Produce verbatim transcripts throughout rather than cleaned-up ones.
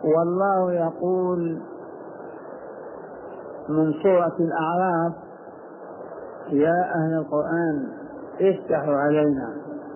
والله يقول من سورة الأعراف: يا أهل القرآن افتحوا علينا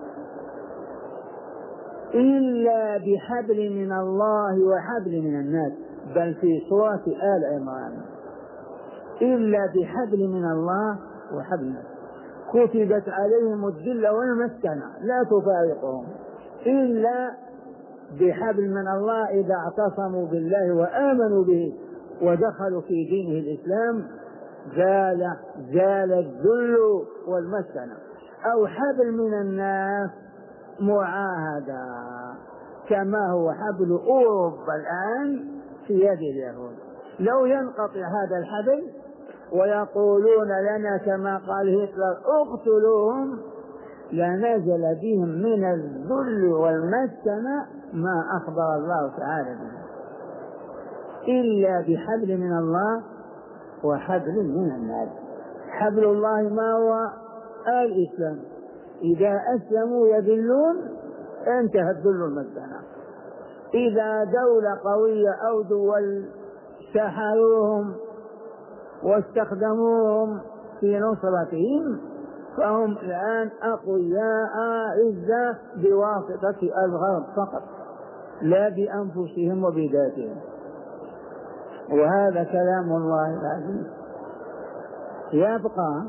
إلا بحبل من الله وحبل من الناس. بل في سورة آل عمران: إلا بحبل من الله وحبل. كتبت عليهم الذلة والمسكنة لا تفارقهم إلا بحبل من الله. إذا اعتصموا بالله وآمنوا به ودخلوا في دينه الإسلام زال زال الذل والمسكنة. أو حبل من الناس معاهدة كما هو حبل أوروبا الآن في يد اليهود. لو ينقطع هذا الحبل ويقولون لنا كما قال هتلر اقتلوهم لنزل بهم من الذل والمسكنة ما أخبر الله تعالى به. إلا بحبل من الله وحبل من الناس. حبل الله ما هو؟ الإسلام. إذا أسلموا يذلون انتهى الذل والمسكنة. إذا دولة قوية أو دول سحروهم واستخدموهم في نصرتهم فهم الآن أقوياء عزة بواسطة الغرب فقط لا بأنفسهم وبذاتهم. وهذا كلام الله العزيز. يبقى: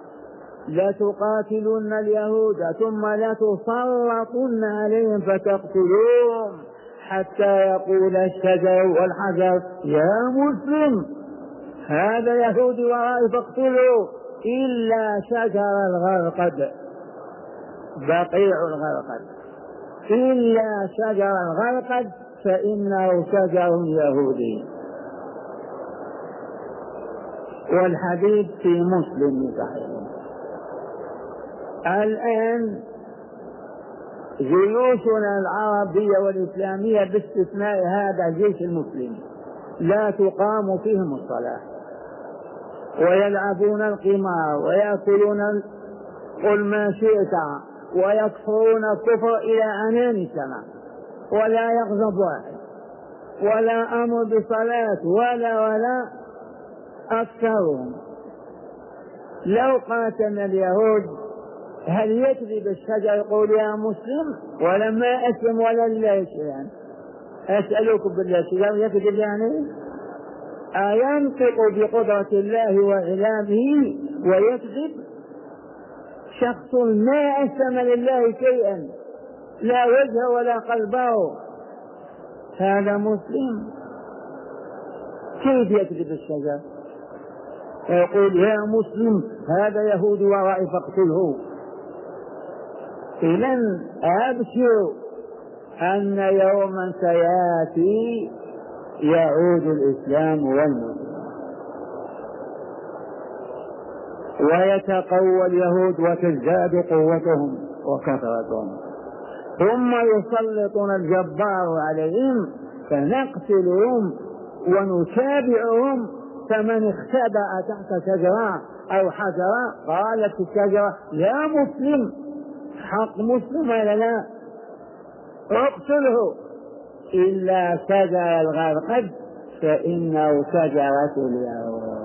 لتقاتلن اليهود ثم لتسلطن عليهم فتقتلوهم حتى يقول الشجر والحجر يا مسلم هذا يهودي ورائي فاقتلوا إلا شجر الغرقد بقيع الغرقد إلا شجر الغرقد فإنه شجر يهودي. والحديث في مسلم صحيح. الآن جيوشنا العربية والإسلامية باستثناء هذا الجيش المسلم لا تقام فيهم الصلاة ويلعبون القمار ويأكلون قل ما شئت ويكفرون الكفر إلى عنان السماء ولا يغضب واحد ولا أمر بصلاة ولا ولا أكثرهم. لو قاتل اليهود هل يكذب الشجر يقول يا مسلم ولما أسلم ولا الله شيئا؟ أسألكم بالله الشجر يكذب يعني؟ أينطق بقدرة الله وإعلامه ويكذب؟ شخص ما أسلم لله شيئا لا وجه ولا قلبه هذا مسلم كيف يكذب الشجر؟ يقول يا مسلم هذا يهودي ورائي فاقتله. إذن أبشروا أن يوما سيأتي يعود الإسلام والمسلمين ويتقوى اليهود وتزداد قوتهم وكثرتهم ثم يسلطون الجبار عليهم فنقتلهم ونتابعهم. فمن اختبأ تحت شجرة أو حجرة قالت الشجرة يا مسلم حق مسلم ولا لا اقتله إلا شجر الغرقد فإنه شجرة اليهود.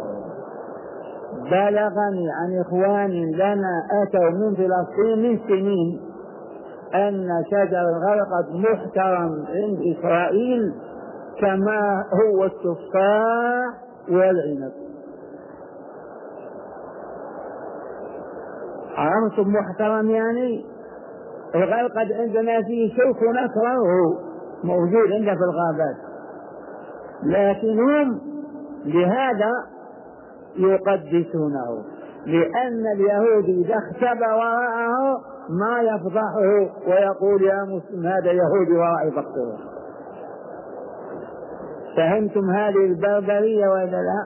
بلغني عن إخوان لنا أتوا من فلسطين من سنين أن شجر الغرقد محترم عند إسرائيل كما هو التفاح والعنب. عرفتم محترم يعني؟ الغرقد عندنا فيه شوك نكرهه موجود عندنا في الغابات لكن هم لهذا يقدسونه لأن اليهود إذا اختبى وراءه ما يفضحه ويقول يا مسلم هذا يهودي ورائي فاقتله. فهمتم هذه البربرية ولا لا؟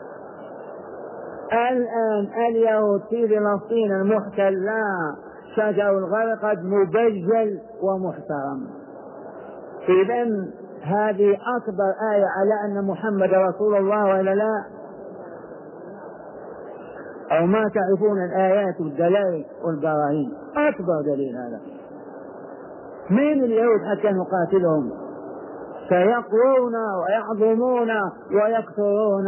الآن اليهود في فلسطين المحتلة شجر الغرقد مبجل ومحترم. إذن هذه أكبر آية على أن محمد رسول الله ولا لا؟ أو ما تعرفون الآيات والدلائل والبراهين أكبر دليل هذا. من اليهود حتى نقاتلهم سيقوون ويعظمون ويكثرون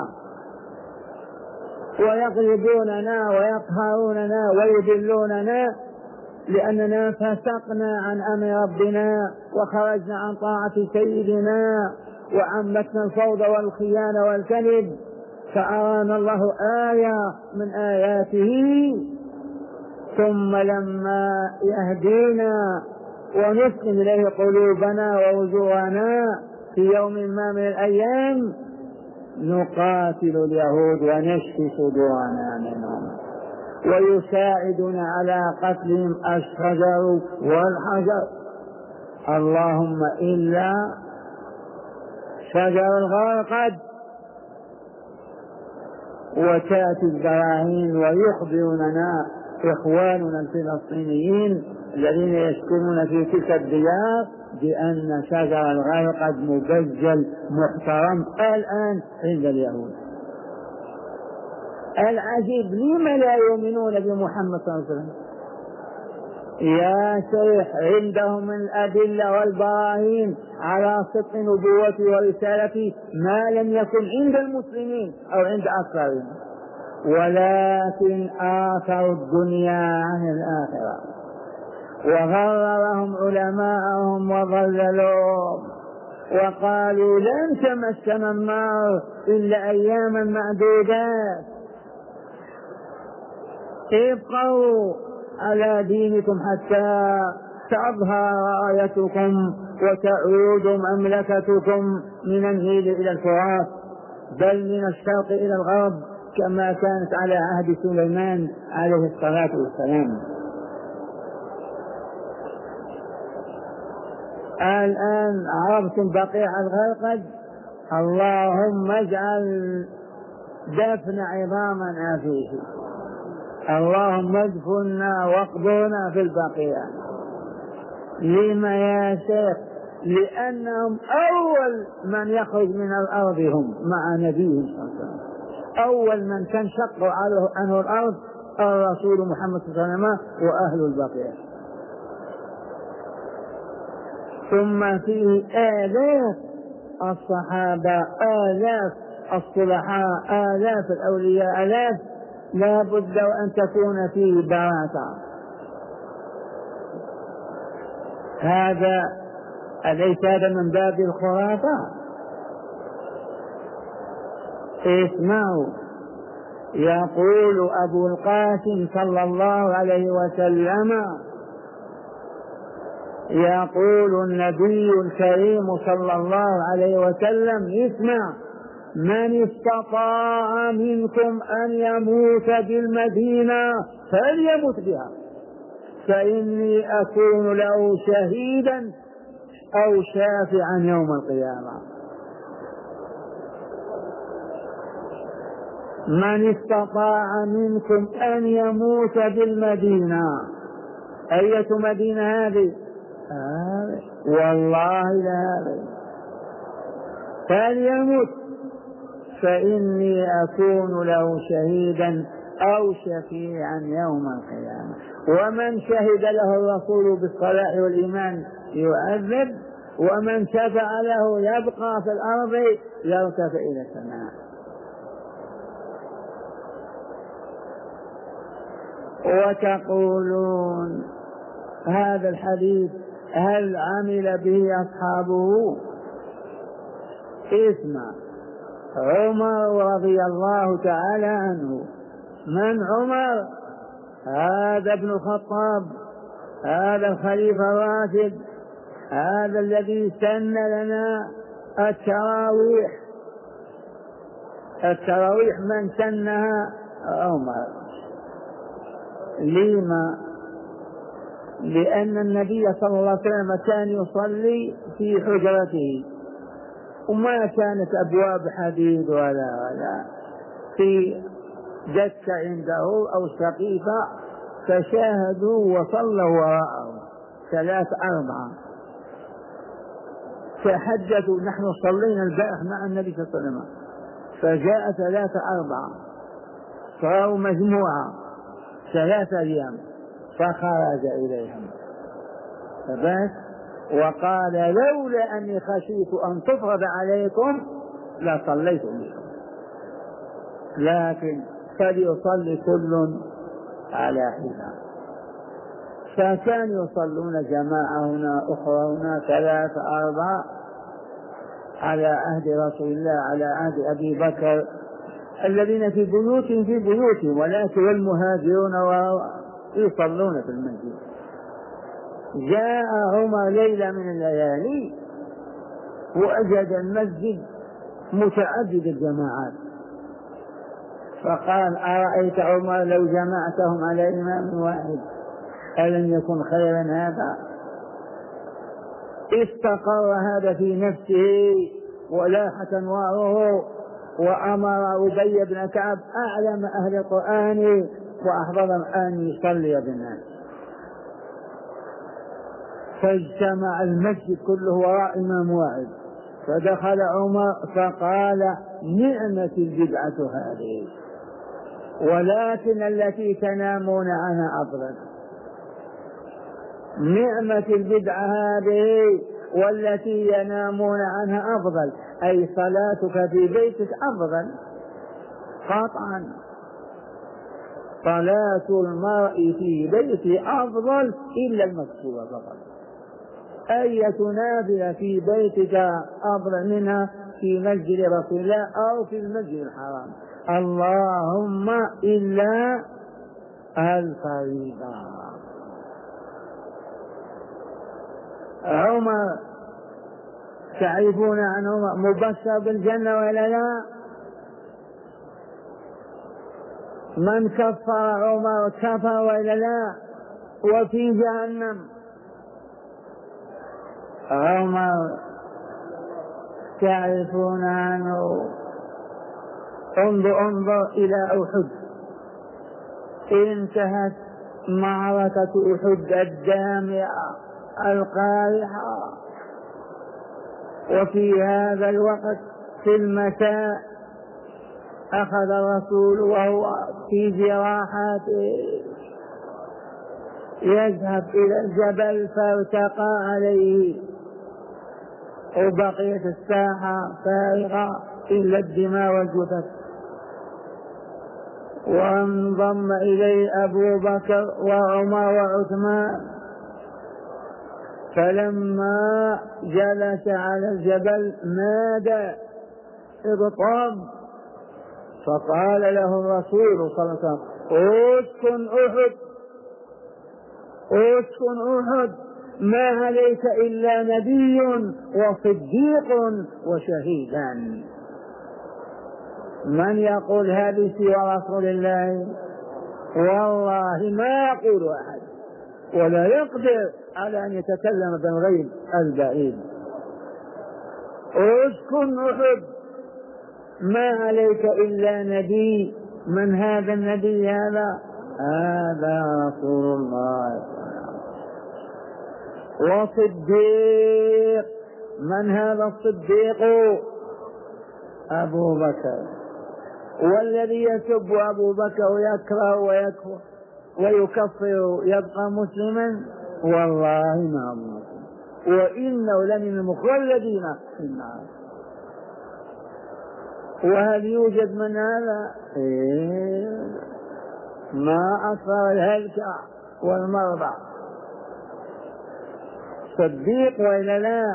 ويغلبوننا ويقهروننا ويذلوننا، لأننا فسقنا عن أمر ربنا وخرجنا عن طاعة سيدنا وعمتنا الفوضى والخيانة والكذب. فأرانا الله آية من آياته، ثم لما يهدينا ونسلم إليه قلوبنا ووجوهنا في يوم ما من الأيام نقاتل اليهود ونشفي صدورنا منهم، ويساعدنا على قتلهم الشجر والحجر، اللهم إلا شجر الغرقد. وتأتي البراهين ويخبروننا إخواننا الفلسطينيين الذين يسكنون في تلك الديار بأن شجر الغرقد مبجل محترم الآن عند اليهود. العجيب لما لا يؤمنون بمحمد صلى الله عليه وسلم؟ يا شيخ عندهم من الأدلة والبراهين على صدق نبوته ورسالته ما لم يكن عند المسلمين أو عند أكثرهم، ولكن آثروا الدنيا عن الآخرة وغررهم علماءهم وضللوهم وقالوا لن تمسنا النار إلا أياما معدودات، ابقوا على دينكم حتى تظهر رايتكم وتعود مملكتكم من النيل إلى الفرات، بل من الشرق إلى الغرب كما كانت على عهد سليمان عليه الصلاة والسلام. الآن عرفتم بقيع الغرقد، اللهم اجعل دفن عظامنا فيه، اللهم ادفنا واقبرنا في البقيع. لما يا شيخ؟ لأنهم أول من يخرج من الأرض هم مع نبيهم صلى الله عليه وسلم، أول من تنشق عنه الأرض الرسول محمد صلى الله عليه وسلم وأهل البقيع. ثم فيه آلاف الصحابة، آلاف الصلحاء، آلاف الأولياء، آلاف، لا بد أن تكون فيه بركة. هذا أليس هذا من باب الخرافة؟ اسمعوا، يقول أبو القاسم صلى الله عليه وسلم، يقول النبي الكريم صلى الله عليه وسلم، اسمع: من استطاع منكم أن يموت بالمدينة فليمت بها، فإني أكون له شهيدا أو شافعا يوم القيامة. من استطاع منكم أن يموت بالمدينة، أية مدينة هذه؟ آه والله لا هذه، فليمت فإني أكون له شهيدا أو شفيعا يوم القيامة. ومن شهد له الرسول بالصلاح والإيمان يعذب، ومن شفع له يبقى في الأرض يرتفع إلى السماء. وتقولون هذا الحديث هل عمل به أصحابه؟ اسمع، عمر رضي الله تعالى عنه. من عمر؟ هذا ابن الخطاب، هذا الخليفة الراشد، هذا الذي سن لنا التراويح. التراويح من سنها؟ عمر. لما؟ لأن النبي صلى الله عليه وسلم كان يصلي في حجرته، وما كانت أبواب حديد ولا ولا في دكة عنده أو سقيفة، فشاهدوا وصلوا وراءه ثلاث أربعة، تحدثوا: نحن صلينا البارح مع النبي صلى الله عليه وسلم. فجاء ثلاثة أربعة، صاروا مجموعة ثلاثة أيام، فخرج إليهم. فبس وقال لولا أني خشيت أن تفرض عليكم لصليت بكم، لكن فليصلي كل على حدة. فكانوا يصلون جماعة هنا أخرى هنا ثلاثة أربعة على عهد رسول الله، على عهد أبي بكر، الذين في بيوتهم في بيوتهم، ولكن المهاجرون يصلون في المسجد. جاء عمر ليلة من الليالي وأجد المسجد متعدد الجماعات، فقال أرأيت عمر لو جمعتهم على إمام واحد ألم يكن خيرا هذا؟ استقر هذا في نفسه ولاح تنواره، وأمر أبي بن كعب أعلم أهل القرآن وأحضرهم أن يصلي بالناس، فاجتمع المسجد كله وراء إمام واحد. فدخل عمر فقال نعمة البدعة هذه، ولكن التي تنامون عنها أفضل. نعمة البدعة هذه والتي ينامون عنها أفضل، أي صلاتك في بيتك أفضل قطعا. صلاة المرء في بيته أفضل إلا المكتوبة فقط. أية نافلة في بيتك أفضل منها في مسجد رسول الله أو في المسجد الحرام، اللهم إلا الفريضة. عمر تعرفون عن عمر مبشر بالجنة ولا لا؟ من كفر عمر كفر ولا لا؟ وفي جهنم. عمر تعرفون عنه، انظر انظر إلى أحد، انتهت معركة أحد الدامعة القارحة، وفي هذا الوقت في المساء أخذ الرسول وهو في جراحاته يذهب إلى الجبل فارتقى عليه، وبقيت الساحة فارغة إلا الدماء والجثث. وانضم إليه أبو بكر وعمر وعثمان، فلما جلس على الجبل نادى اضطرب، فقال له الرسول صلى الله عليه وسلم اسكن أحد، اسكن أحد، ما عليك إلا نبي وصديق وشهيدا. من يقول هذه سوى رسول الله؟ والله ما يقول أحد، ولا يقدر على أن يتكلم بالغيب البعيد. اسكن أحد، ما عليك إلا نبي. من هذا النبي هذا؟ هذا رسول الله. وصديق، من هذا الصديق؟ أبو بكر. والذي يسب أبو بكر ويكره ويكفر ويكفر يبقى مسلما؟ والله ما هو مسلم، وإنه لمن المخلدين في النار. وهل يوجد من هذا؟ إيه، ما أكثر الهلكة والمرضى. صديق وإلا لا؟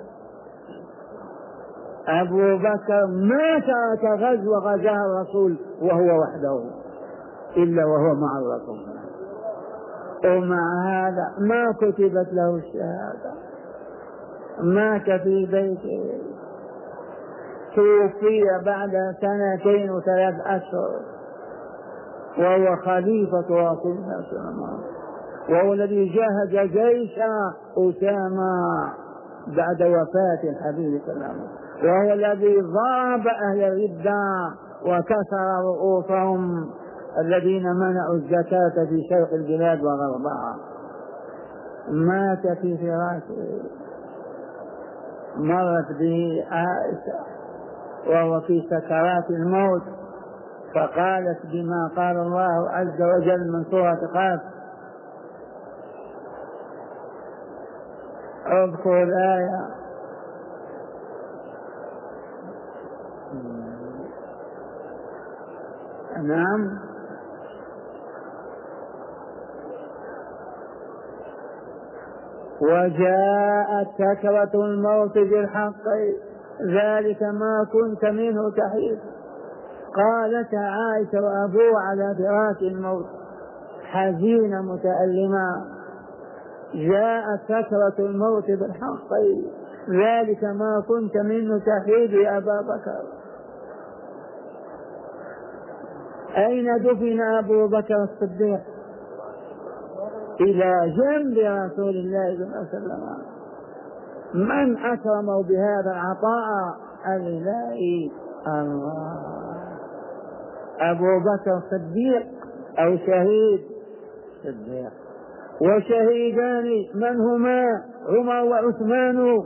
أبو بكر ما ترك غزوة غزاها الرسول وهو وحده إلا وهو مع الرسول، ومع هذا ما كتبت له الشهادة، مات في بيته، توفي بعد سنتين وثلاث أشهر وهو خليفة رسول الله صلى الله عليه وسلم، وهو الذي جاهد جيش أسامة بعد وفاة الحبيب صلى الله عليه وسلم، وهو الذي ضرب أهل الردة وكسر رؤوسهم الذين منعوا الزكاة في شرق البلاد وغربها. مات في فراشه، مرت به عائشة وهو في سكرات الموت، فقالت بما قال الله عز وجل من سورة قاف: اذكر الآية. نعم. وجاءت سكرة الموت بالحق ذلك ما كنت منه تحيد. قالت عائشة وأبوه على فراش الموت حزينة متألمة: جاءت سكرة الموت بالحق ذلك ما كنت منه تحيد يا أبا بكر. أين دفن أبو بكر الصديق؟ إلى جنب رسول الله صلى الله عليه وسلم. من أكرمه بهذا العطاء الإلهي؟ الله. أبو بكر الصديق أو شهيد صديق. وشهيدان من هما؟ عمر وعثمان،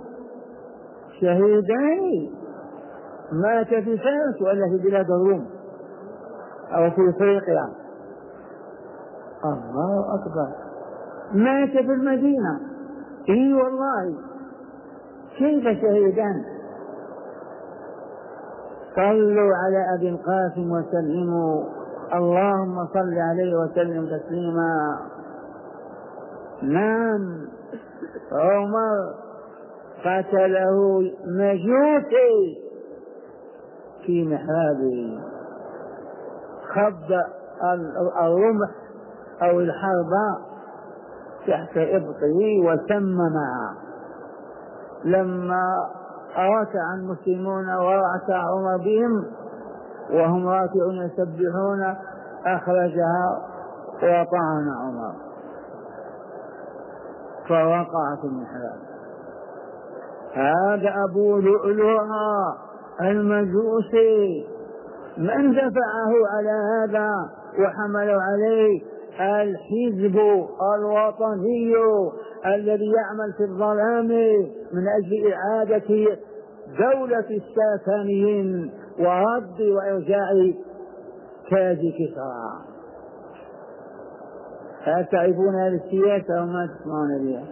شهيدان مات في فارس ولا في بلاد الروم أو في أفريقيا؟ الله أكبر. مات في المدينة. إي والله. كيف شهيدان؟ صلوا على أبي القاسم وسلموا. اللهم صل عليه وسلم تسليما. نعم. عمر قتله مجوسي في محرابه، خض الرمح أو الحرب تحت إبطه وسممها. لما ركع المسلمون وركع عمر بهم وهم راكعون يسبحون أخرجها وطعن عمر فوقع في المحراب. هذا أبو لؤلؤها المجوسي. من دفعه على هذا وحملوا عليه؟ الحزب الوطني الذي يعمل في الظلام من أجل إعادة دولة الساسانيين ورد وإرجاع تاج كسرى. هل تعرفون هذه السياسة وما تسمعون بها؟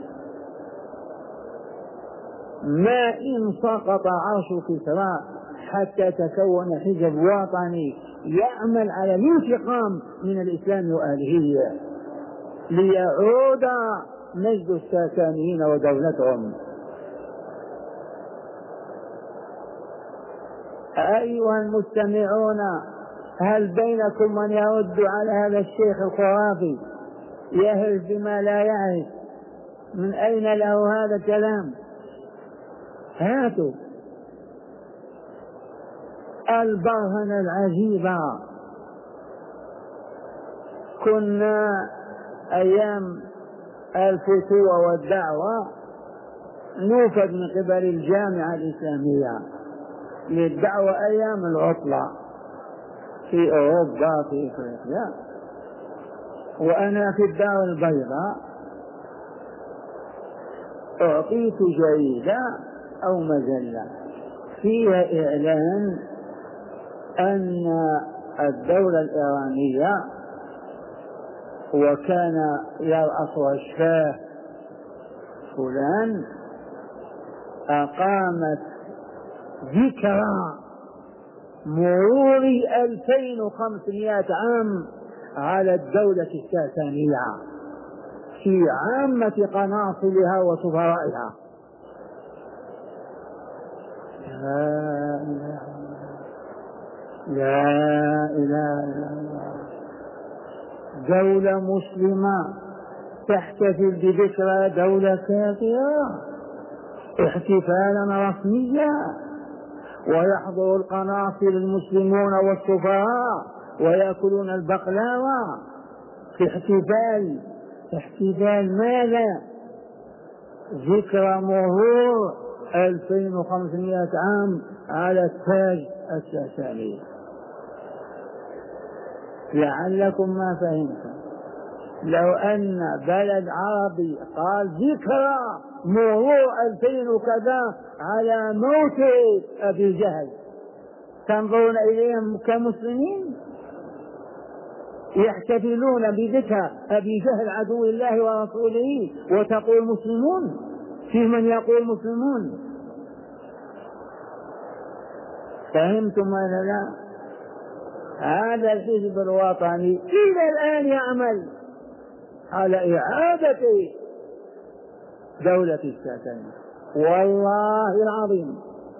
ما إن سقط عرش كسرى حتى تكون حزب وطني يعمل على الانتقام من الإسلام وأهله ليعود مجد الساسانيين ودولتهم. أيها المستمعون، هل بينكم من يرد على هذا الشيخ الخرافي يهرج بما لا يعرف؟ من أين له هذا الكلام؟ هاتوا البرهنة العجيبة. كنا أيام الفتوة والدعوة نوفد من قبل الجامعة الإسلامية للدعوة أيام العطلة في أوروبا في أفريقيا، وأنا في الدار البيضاء أعطيت جريدة أو مجلة فيها إعلان أن الدولة الإيرانية وكان يرأسها الشاه فلان أقامت ذكرى مرور ألفين وخمسمائة عام على الدولة الساسانية في عامة قناصلها وسفرائها. لا إله لا إله إلا الله. دولة مسلمة تحتفل بذكرى دولة كافرة احتفالا رسميا، ويحضر القناصل المسلمون والسفراء ويأكلون البقلاوة في احتفال. احتفال ماذا؟ ذكرى مرور ألفين وخمسمائة عام على التاج الساساني. لعلكم ما فهمتم. لو أن بلد عربي قال ذكرى مرور ألفين وكذا على موت أبي جهل، تنظرون إليهم كمسلمين؟ يحتفلون بذكرى أبي جهل عدو الله ورسوله وتقول مسلمون؟ في من يقول مسلمون. فهمتم ولا لا؟ هذا الحزب الوطني إلى الآن يعمل على إعادة دولة السكن، والله العظيم.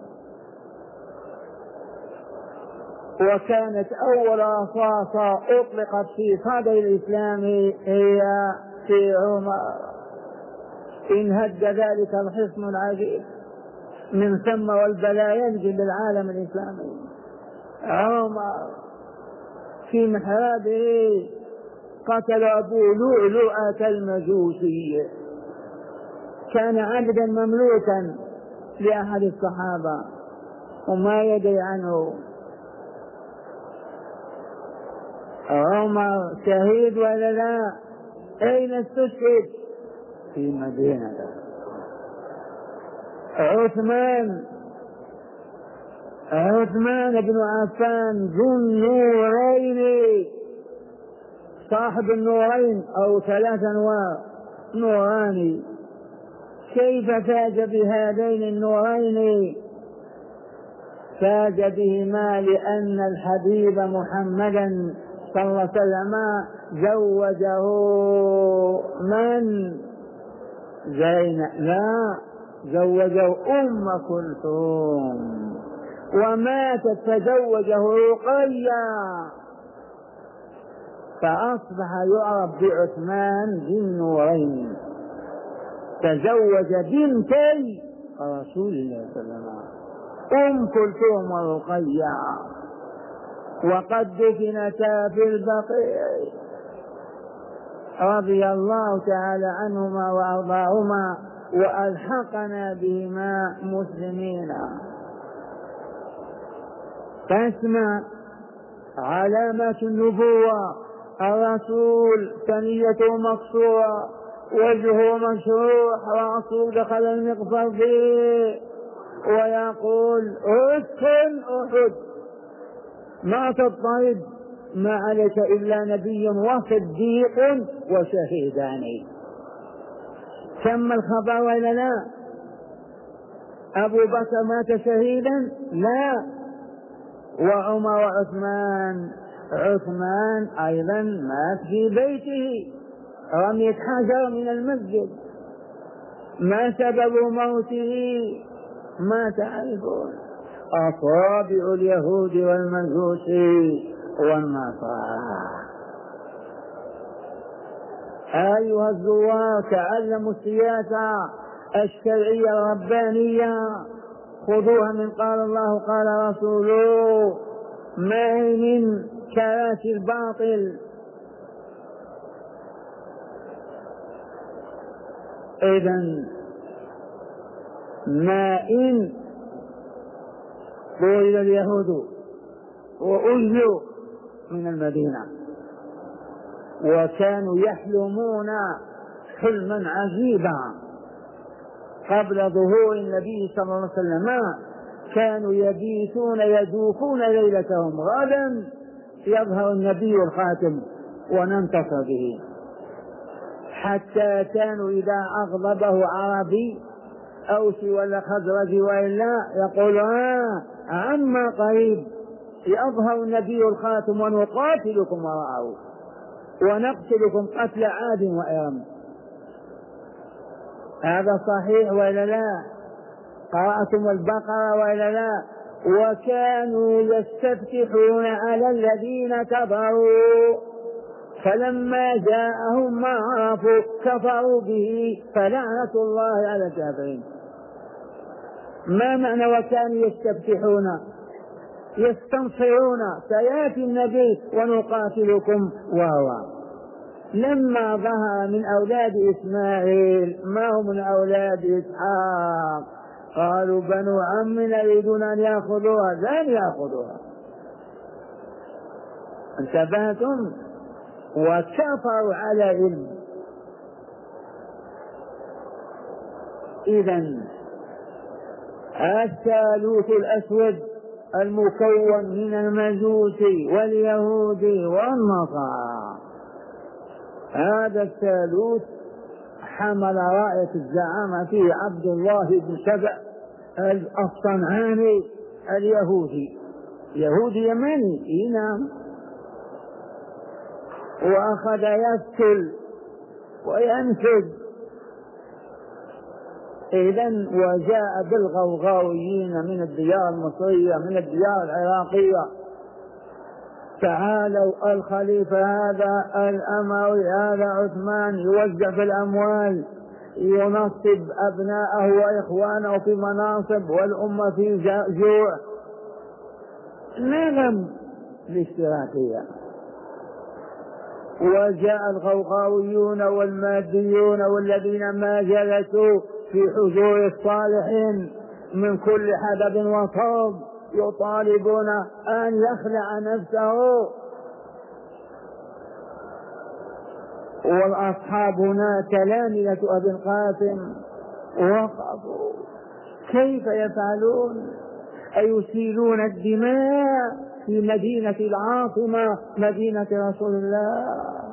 وكانت أول رصاصة أطلقت في صدر الإسلام هي في عمر، إن هد ذلك الحصن العجيب من ثم والبلاء ينزل للعالم الإسلامي. عمر في محرابه قتل أبو لؤلؤة المجوسي، كان عبدا مملوكا لأحد الصحابة وما يدري عنه. عمر شهيد ولا لا؟ أين استشهد؟ في مدينة. عثمان عثمان بن عفان ذو النورين، صاحب النورين أو ثلاث أنوار نوراني، كيف فاز بهذين النورين؟ فاز بهما لأن الحبيب محمدا صلى الله عليه وسلم زوجه من؟ زينب؟ لا، زوجه أم كلثوم، وماتت فزوجه رقية، فأصبح يعرف بعثمان ذي النورين، تزوج بنتي رسول الله صلى الله عليه وسلم، أم كلثوم ورقية، وقد دفنتا في البقيع رضي الله تعالى عنهما وأرضاهما، وألحقنا بهما مسلمين. فاسمع علامات النبوة: الرسول ثنيته مقصورة، وجهه مشروح، رأسه دخل المغفر به، ويقول اسكن أحد ما تضطرب، ما عليك إلا نبي وصديق وشهيدان. تم الخبر ولا لا؟ أبو بكر مات شهيدا؟ لا. وعمر وعثمان، عثمان أيضا مات في بيته، رمية حجر من المسجد. ما سبب موته؟ ما تعرفون. أصابع اليهود والمجوس والنصارى. أيها الزوار، تعلموا السياسة الشرعية الربانية، خذوها من قال الله قال رسوله، ما هي من كراسي الباطل. إذن ما إن طرد اليهود وأجلوا من المدينة، وكانوا يحلمون حلما عجيبا قبل ظهور النبي صلى الله عليه وسلم، كانوا يبيتون يدوخون ليلتهم، غدا يظهر النبي الخاتم وننتصر به، حتى كانوا إذا أغضبه عربي أوس ولا خزرج وإلا يقول آه عما قريب يظهر النبي الخاتم ونقاتلكم وراءه ونقتلكم قتل عاد وإرم. هذا صحيح ولا لا؟ قرأتم البقرة ولا لا؟ وكانوا يستفتحون على الذين كفروا، فلما جاءهم ما عرفوا كفروا به، فلعنة الله على الكافرين. ما معنى وكانوا يستفتحون؟ يستنصرون، سيأتي النبي ونقاتلكم. وهو لما ظهر من أولاد إسماعيل ما هم من أولاد إسحاق، قالوا بنو عمنا يريدون أن يأخذوها، لن يأخذوها. انتبهتم؟ وكفروا على علم. إذن الثالوث الأسود المكون من المجوس واليهود والنصارى، هذا الثالوث حمل راية الزعامة فيه عبد الله بن سبأ الصنعاني اليهودي، يهودي يمني ينام، وأخذ يقتل وينفذ. إذن وجاء بالغوغاويين من الديار المصرية من الديار العراقية، تعالوا الخليفة هذا الأموي هذا عثمان يوزع في الأموال، ينصب أبناءه وإخوانه في مناصب والأمة في جوع. نغم الاشتراكية. وجاء الغوغاويون والماديون والذين ما جلسوا في حجور الصالحين من كل حدب وصوب يطالبون أن يخلع نفسه. والأصحاب هنا تلامذة أبي القاسم وقفوا كيف يفعلون؟ أيسيلون الدماء في مدينة العاصمة مدينة رسول الله؟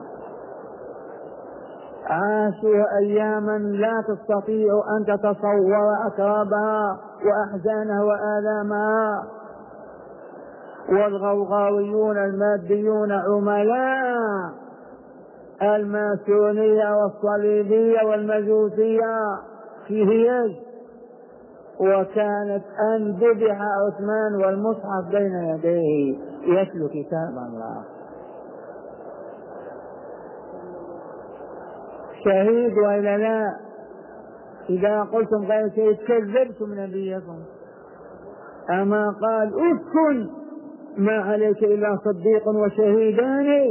عاشوا أياما لا تستطيع أن تتصور أكرابها وأحزانها وآلامها. والغوغاويون الماديون عملاء الماسونية والصليبية والمجوسية في هيج، وكانت أن ذبح عثمان والمصحف بين يديه يتلو كتاب الله. شهيد وإلا لا؟ إذا قلتم غير شيء كذبتم نبيكم. أما قال اسكن ما عليك إلا صديق وشهيدان،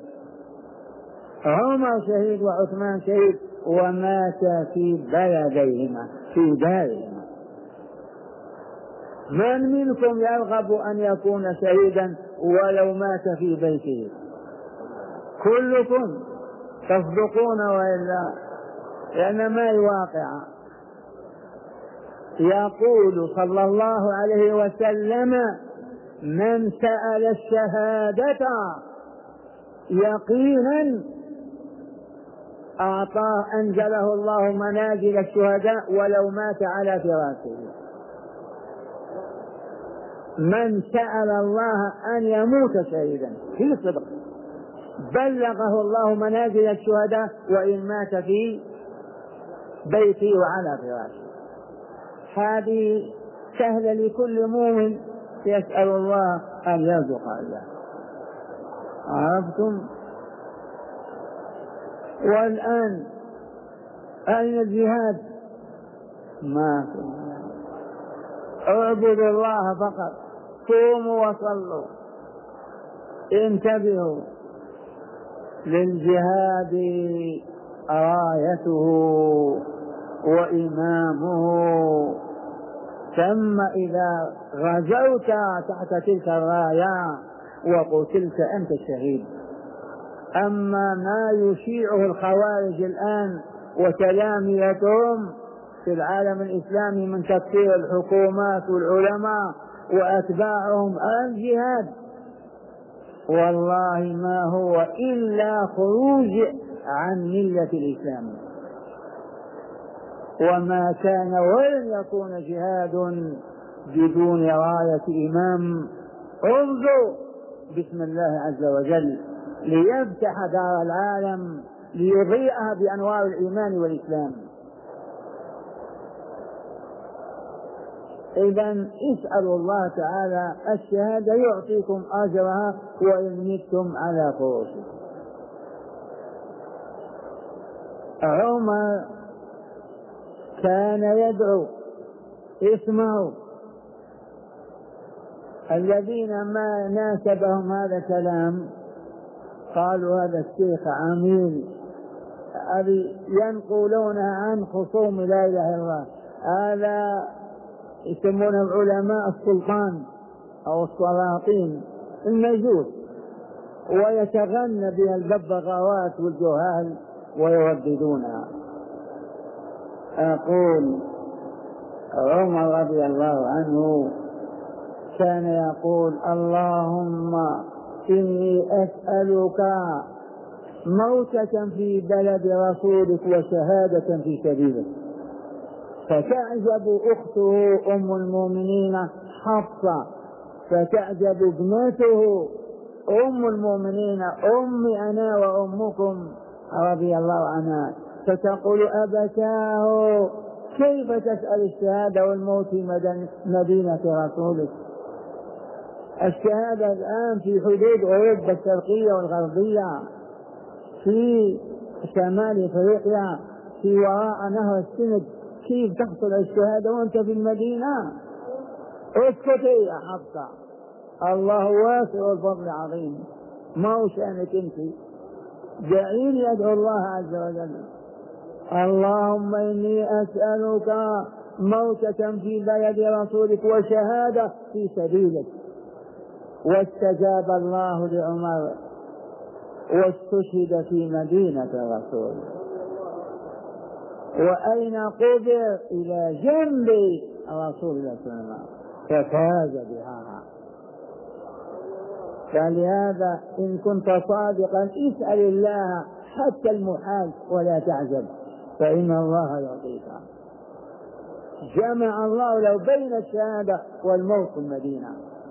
عمر شهيد وعثمان شهيد، ومات في بلديهما في دارهما. من منكم يرغب أن يكون شهيدا ولو مات في بيته؟ كلكم تصدقون وإلا؟ لأن ما واقع. يقول صلى الله عليه وسلم من سأل الشهادة يقينا أعطاه أنزله الله منازل الشهداء ولو مات على فراشه. من سأل الله أن يموت شهيدا في صدق بلغه الله منازل الشهداء وإن مات في بيته وعلى فراشه. هذه سهلة لكل مؤمن يسأل الله أن يرزق إياه. عرفتم؟ والآن أين الجهاد؟ ما في. اعبدوا الله فقط، قوموا وصلوا. انتبهوا للجهاد رايته وإمامه، ثم إذا غزوت تحت تلك الراية وقتلت أنت الشهيد. أما ما يشيعه الخوارج الآن وتلامذتهم في العالم الإسلامي من تكفير الحكومات والعلماء وأتباعهم الجهاد، والله ما هو إلا خروج عن ملة الإسلام، وما كان ولن يكون جهاد بدون راية إمام. انظروا بسم الله عز وجل ليفتح دار العالم ليضيئها بأنوار الإيمان والإسلام. إذن اسألوا الله تعالى الشهادة يعطيكم أجرها وإن متم على فراشكم. عمر كان يدعو، اسمعوا، الذين ما ناسبهم هذا الكلام قالوا هذا الشيخ عميل، أبي ينقلونها عن خصوم لا إله إلا الله، هذا يسمونه العلماء السلطان أو السلاطين المجوس، ويتغنى بها الببغاوات والجهال ويرددونها. أقول عمر رضي الله عنه كان يقول اللهم إني أسألك موتة في بلد رسولك وشهادة في سبيلك. فتعجب أخته أم المؤمنين حفصة، فتعجب ابنته أم المؤمنين أمي أنا وأمكم رضي الله عنها، فتقول أبتاه كيف تسأل الشهادة والموت في مدينة رسولك؟ الشهادة الآن في حدود أوروبا الشرقية والغربية، في شمال أفريقيا، في وراء نهر السند. كيف تحصل الشهادة وأنت في المدينة؟ اسكتي يا حفصة، الله واسع الفضل عظيم، ما هو شأنك أنت. دعيني أدعو الله عز وجل. اللهم إني أسألك موتة في بلد رسولك وشهادة في سبيلك. واستجاب الله لعمر واستشهد في مدينة الرسول. وأين قبر؟ إلى جنب رسول الله صلى الله عليه وسلم، ففاز بها. فلهذا إن كنت صادقا اسأل الله حتى المحال ولا تعجب، فإن الله يعطيك. جمع الله له بين الشهادة والموت في المدينة.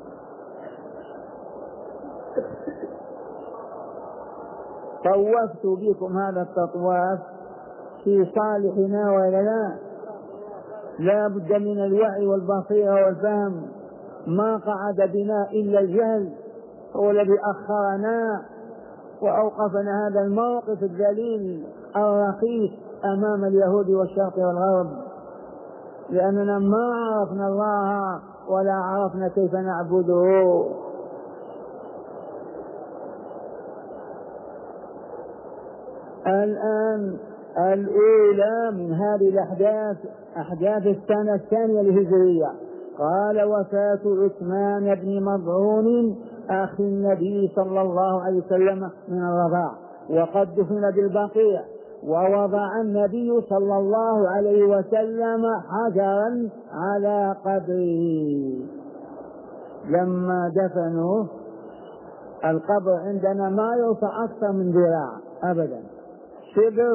طوفت بكم هذا التطواف في صالحنا ولا لا؟ لا بد من الوعي والبصيرة والفهم. ما قعد بنا إلا الجهل، هو الذي أخرنا وأوقفنا هذا الموقف الذليل الرخيص أمام اليهود والشرق والغرب، لأننا ما عرفنا الله ولا عرفنا كيف نعبده. الآن الأولى من هذه الأحداث أحداث السنة الثانية الهجرية. قال: وفاة عثمان بن مظعون أخي النبي صلى الله عليه وسلم من الرضاع، وقد دفن بالبقيع، ووضع النبي صلى الله عليه وسلم حجرا على قبره. لما دفنوه، القبر عندنا ما يوسع أكثر من ذراع أبدا، شبر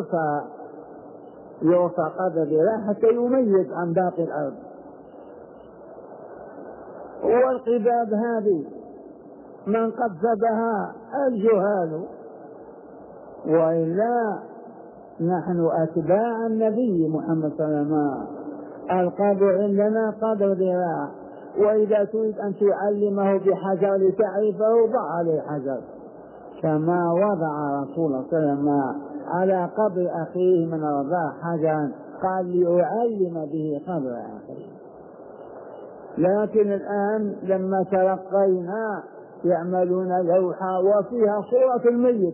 فيوسع قبر ذراع حتى يميز عن باقي الأرض. والقباب هذه من قذبها الجهال، وإلا نحن أتباع النبي محمد صلى الله عليه وسلم. القبر عندنا قدر ذراع، وإذا تريد أن تعلمه بحجر لتعرفه ضع عليه حجر، كما وضع رسول الله صلى الله عليه وسلم على قبر أخيه من الرضاع حجرا، قال: لأعلم به قبر أخيه. لكن الآن لما تلقينا يعملون لوحة وفيها صورة الميت،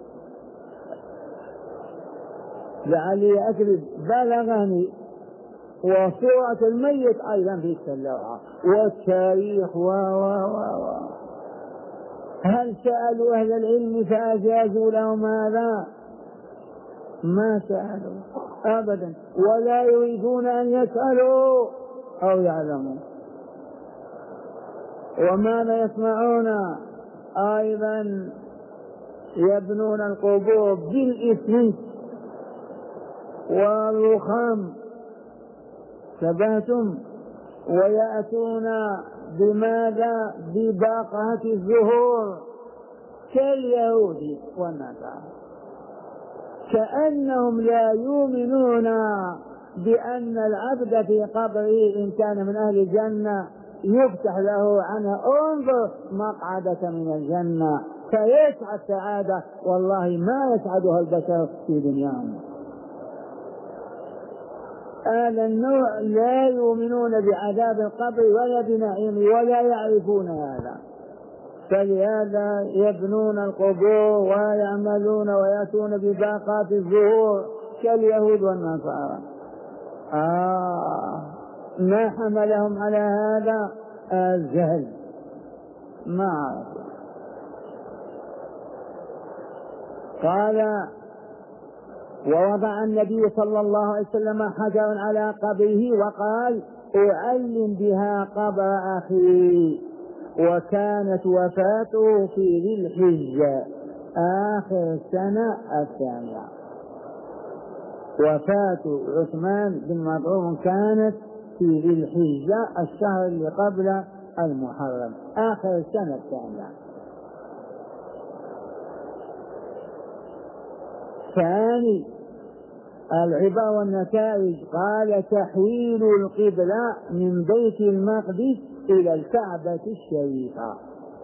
لعلي أكذب بلغني، وصورة الميت أيضا في اللوحة والتاريخ و و و هل سألوا أهل العلم فأجازوا لهم هذا؟ ما سألوا أبدا، ولا يريدون أن يسألوا أو يعلموا. وماذا يصنعون؟ أيضا يبنون القبور بالإسمنت والرخام، ثباتهم، ويأتون بماذا؟ بباقة الزهور كاليهود والنصارى، كأنهم لا يؤمنون بأن العبد في قبره إن كان من أهل الجنة يفتح له عنها انظر مقعدة من الجنة فيسعد سعادة والله ما يسعدها البشر في دنياهم. هذا النوع لا يؤمنون بعذاب القبر ولا بنعيمه ولا يعرفون هذا، فلهذا يبنون القبور ويعملون ويأتون بباقات الزهور كاليهود والنصارى. آه ما حملهم على هذا؟ الجهل، ما عرفوا. قال: ووضع النبي صلى الله عليه وسلم حجرا على قبره وقال: أعلم بها قبر أخي. وكانت وفاته في ذي الحجة آخر السنة الثانية. وفاة عثمان بن مظعون كانت في ذي الحجة الشهر اللي قبل المحرم، آخر السنة الثانية. ثاني العبر والنتائج، قال تحويل القبلة من بيت المقدس إلى الكعبة الشريفة.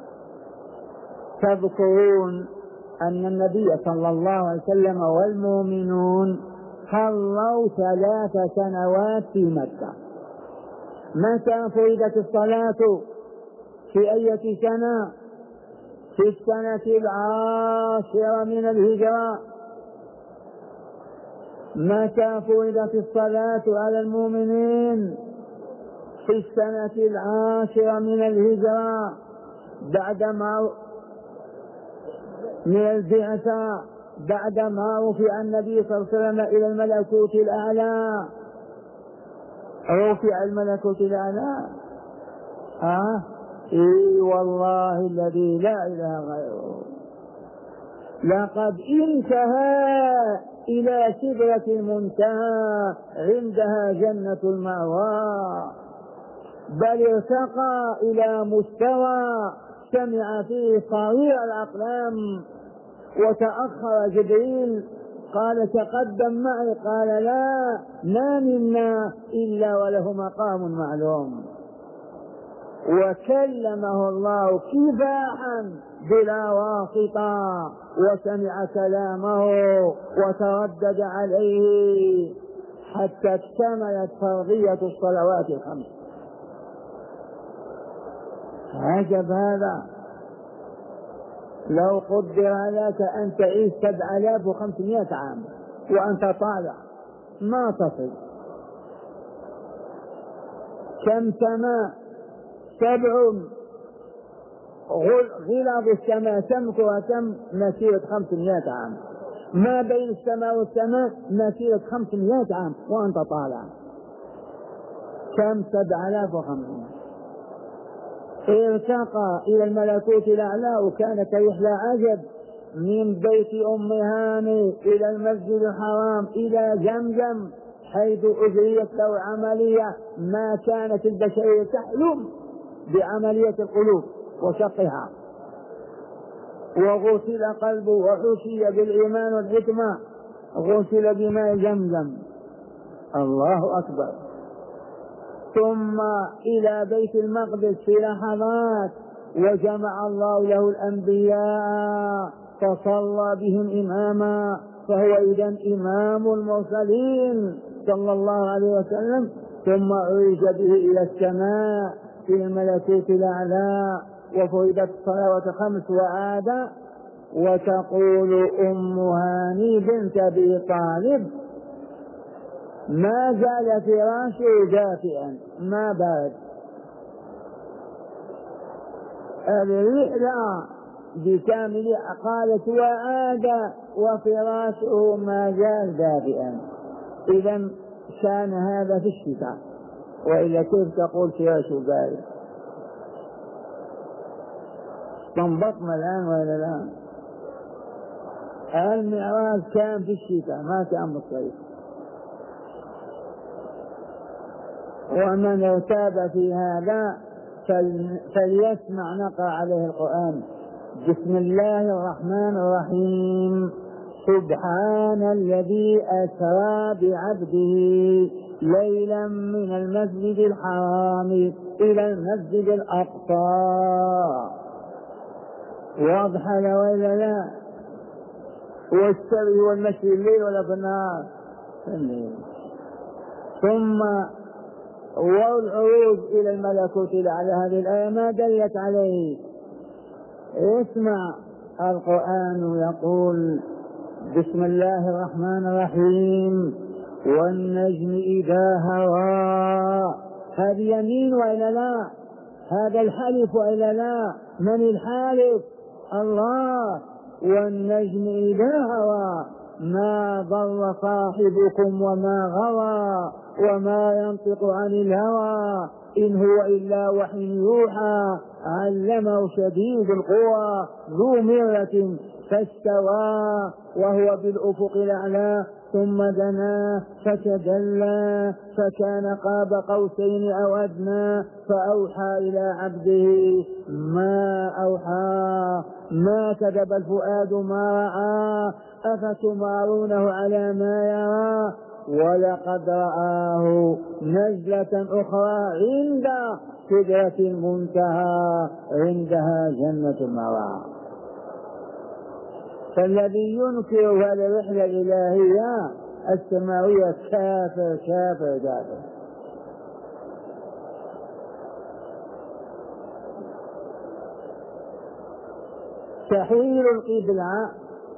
تذكرون أن النبي صلى الله عليه وسلم والمؤمنون صلوا ثلاث سنوات في مكة. متى فرضت الصلاة؟ في أي سنة؟ في السنة العاشرة من الهجرة. متى فرضت الصلاة على المؤمنين؟ في السنة العاشرة من الهجرة، بعدما من البعثة، بعدما رفع النبي صلى الله عليه وسلم إلى الملكوت الأعلى. رفع الملكوت الأعلى. آه إيه والله الذي لا إله غيره، لقد انتهى إلى سدرة المنتهى، عندها جنة المأوى، بل ارتقى إلى مستوى سمع فيه صريع الأقلام. وتأخر جبريل قال تقدم معي، قال لا، ما منا إلا وله مقام معلوم. وكلمه الله كفاحا بلا واسطة، وسمع كلامه وتردد عليه حتى اكتملت فرضية الصلوات الخمس. عجب هذا. لو قدر لك أن تعيش سبع آلاف وخمسمائة عام وأنت طالع ما تصل. كم سماء؟ سبع غلظ السماء سمكها كم؟ مسيرة خمسمائة عام. ما بين السماء والسماء مسيرة خمسمائة عام وأنت طالع. كم؟ سبع آلاف وخمسمائة. ارتقى إلى الملكوت الأعلى، وكانت رحلة عجب من بيت أم هاني إلى المسجد الحرام إلى زمزم، حيث أجريت له عملية ما كانت البشرية تحلم بعملية القلوب وشقها، وغسل قلبه وحشي بالإيمان والحكمة، غسل بماء زمزم. الله أكبر. ثم إلى بيت المقدس في لحظات، وجمع الله له الأنبياء فصلى بهم إماما، فهو إذن إمام المرسلين صلى الله عليه وسلم. ثم عرج به إلى السماء في الملكوت الأعلى، وفرضت الصلوات خمس وعاد. وتقول أم هاني بنت أبي طالب ما زال فراشه دافئا ما بارد. الرحلة بكاملها قالت وعاد وفراشه ما زال دافئا. إذا كان هذا في الشتاء، وإلا كيف تقول فراشه بارد؟ استنبطنا الآن ولا لا؟ المعراج كان في الشتاء ما كان بالصيف. ومن ارتاب في هذا فليسمع نقرأ عليه القرآن. بسم الله الرحمن الرحيم. سبحان الذي أسرى بعبده ليلا من المسجد الحرام إلى المسجد الأقصى. واضح ولا لا؟ والسبي والمشي الليل ولا في النهار؟ ثم والعروج إلى الملكوت على هذه الآية ما دلت عليه. اسمع القرآن يقول بسم الله الرحمن الرحيم والنجم إذا هوى. هذه يمين وإلا لا؟ هذا الحلف وإلا لا؟ من الحالف؟ الله. والنجم إذا هوى ما ضل صاحبكم وما غوى وما ينطق عن الهوى إن هو إلا وحي يوحى علمه شديد القوى ذو مرة فاستوى وهو بالأفق الأعلى ثم دنا فتدلى فكان قاب قوسين أو أدنى فأوحى إلى عبده ما أوحى ما كذب الفؤاد ما رأى أفتمارونه على ما يرى ولقد رآه نزلة أخرى عند سدرة المنتهى عندها جنة المأوى. فالذي ينكر هذه الرحلة الإلهية السماوية كافر كافر كافر. تحويل القبلة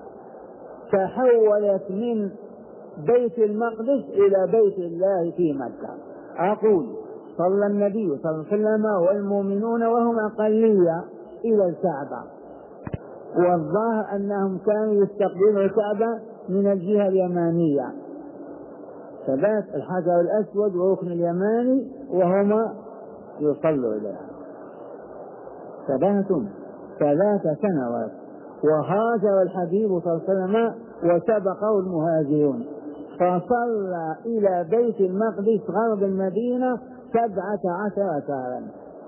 تحولت من بيت المقدس إلى بيت الله في مكة. أقول صلى النبي صلى الله عليه وسلم والمؤمنون وهم أقلية إلى الكعبة، والظاهر أنهم كانوا يستقبلون الكعبة من الجهة اليمانية، ثبات الحجر الأسود وركن اليماني وهما يصلوا إليها. ثبات ثلاث سنوات وهاجر الحبيب صلى الله عليه وسلم وسبقه المهاجرون فصلى إلى بيت المقدس غرب المدينة سبعة عشر شهرا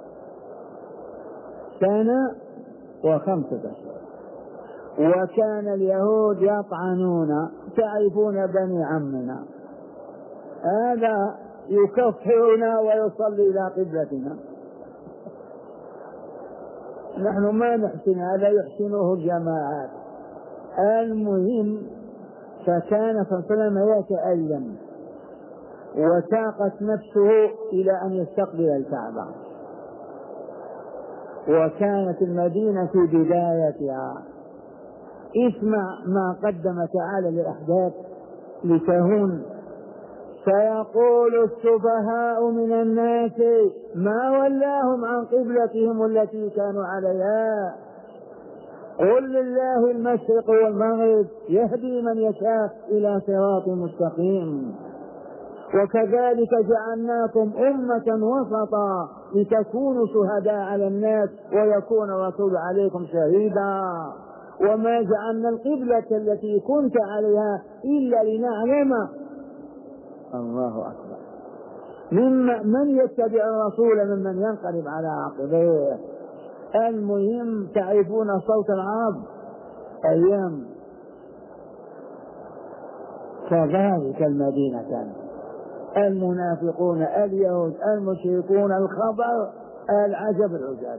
سنة وخمسة أشهر. وكان اليهود يطعنون تعرفون بني عمنا هذا يكفرنا ويصلي إلى قبلتنا، نحن ما نحسن هذا يحسنه الجماعات. المهم فكان صلى الله عليه وسلم يتألم وساقت نفسه إلى أن يستقبل الكعبة، وكانت المدينة في بدايتها. اسمع ما قدم تعالى للأحداث لتهون. سيقول السفهاء من الناس ما ولاهم عن قبلتهم التي كانوا عليها قل لله المشرق والمغرب يهدي من يشاء إلى صراط مستقيم وكذلك جعلناكم أمة وسطا لتكونوا شهداء على الناس ويكون الرسول عليكم شهيدا وما جعلنا القبلة التي كنت عليها إلا لنعلم الله أكبر من يتبع الرسول ممن ينقلب على عقبيه. المهم تعرفون صوت العرب أيام كذلك المدينة كان المنافقون اليهود المشركون الخبر العجب العجاب.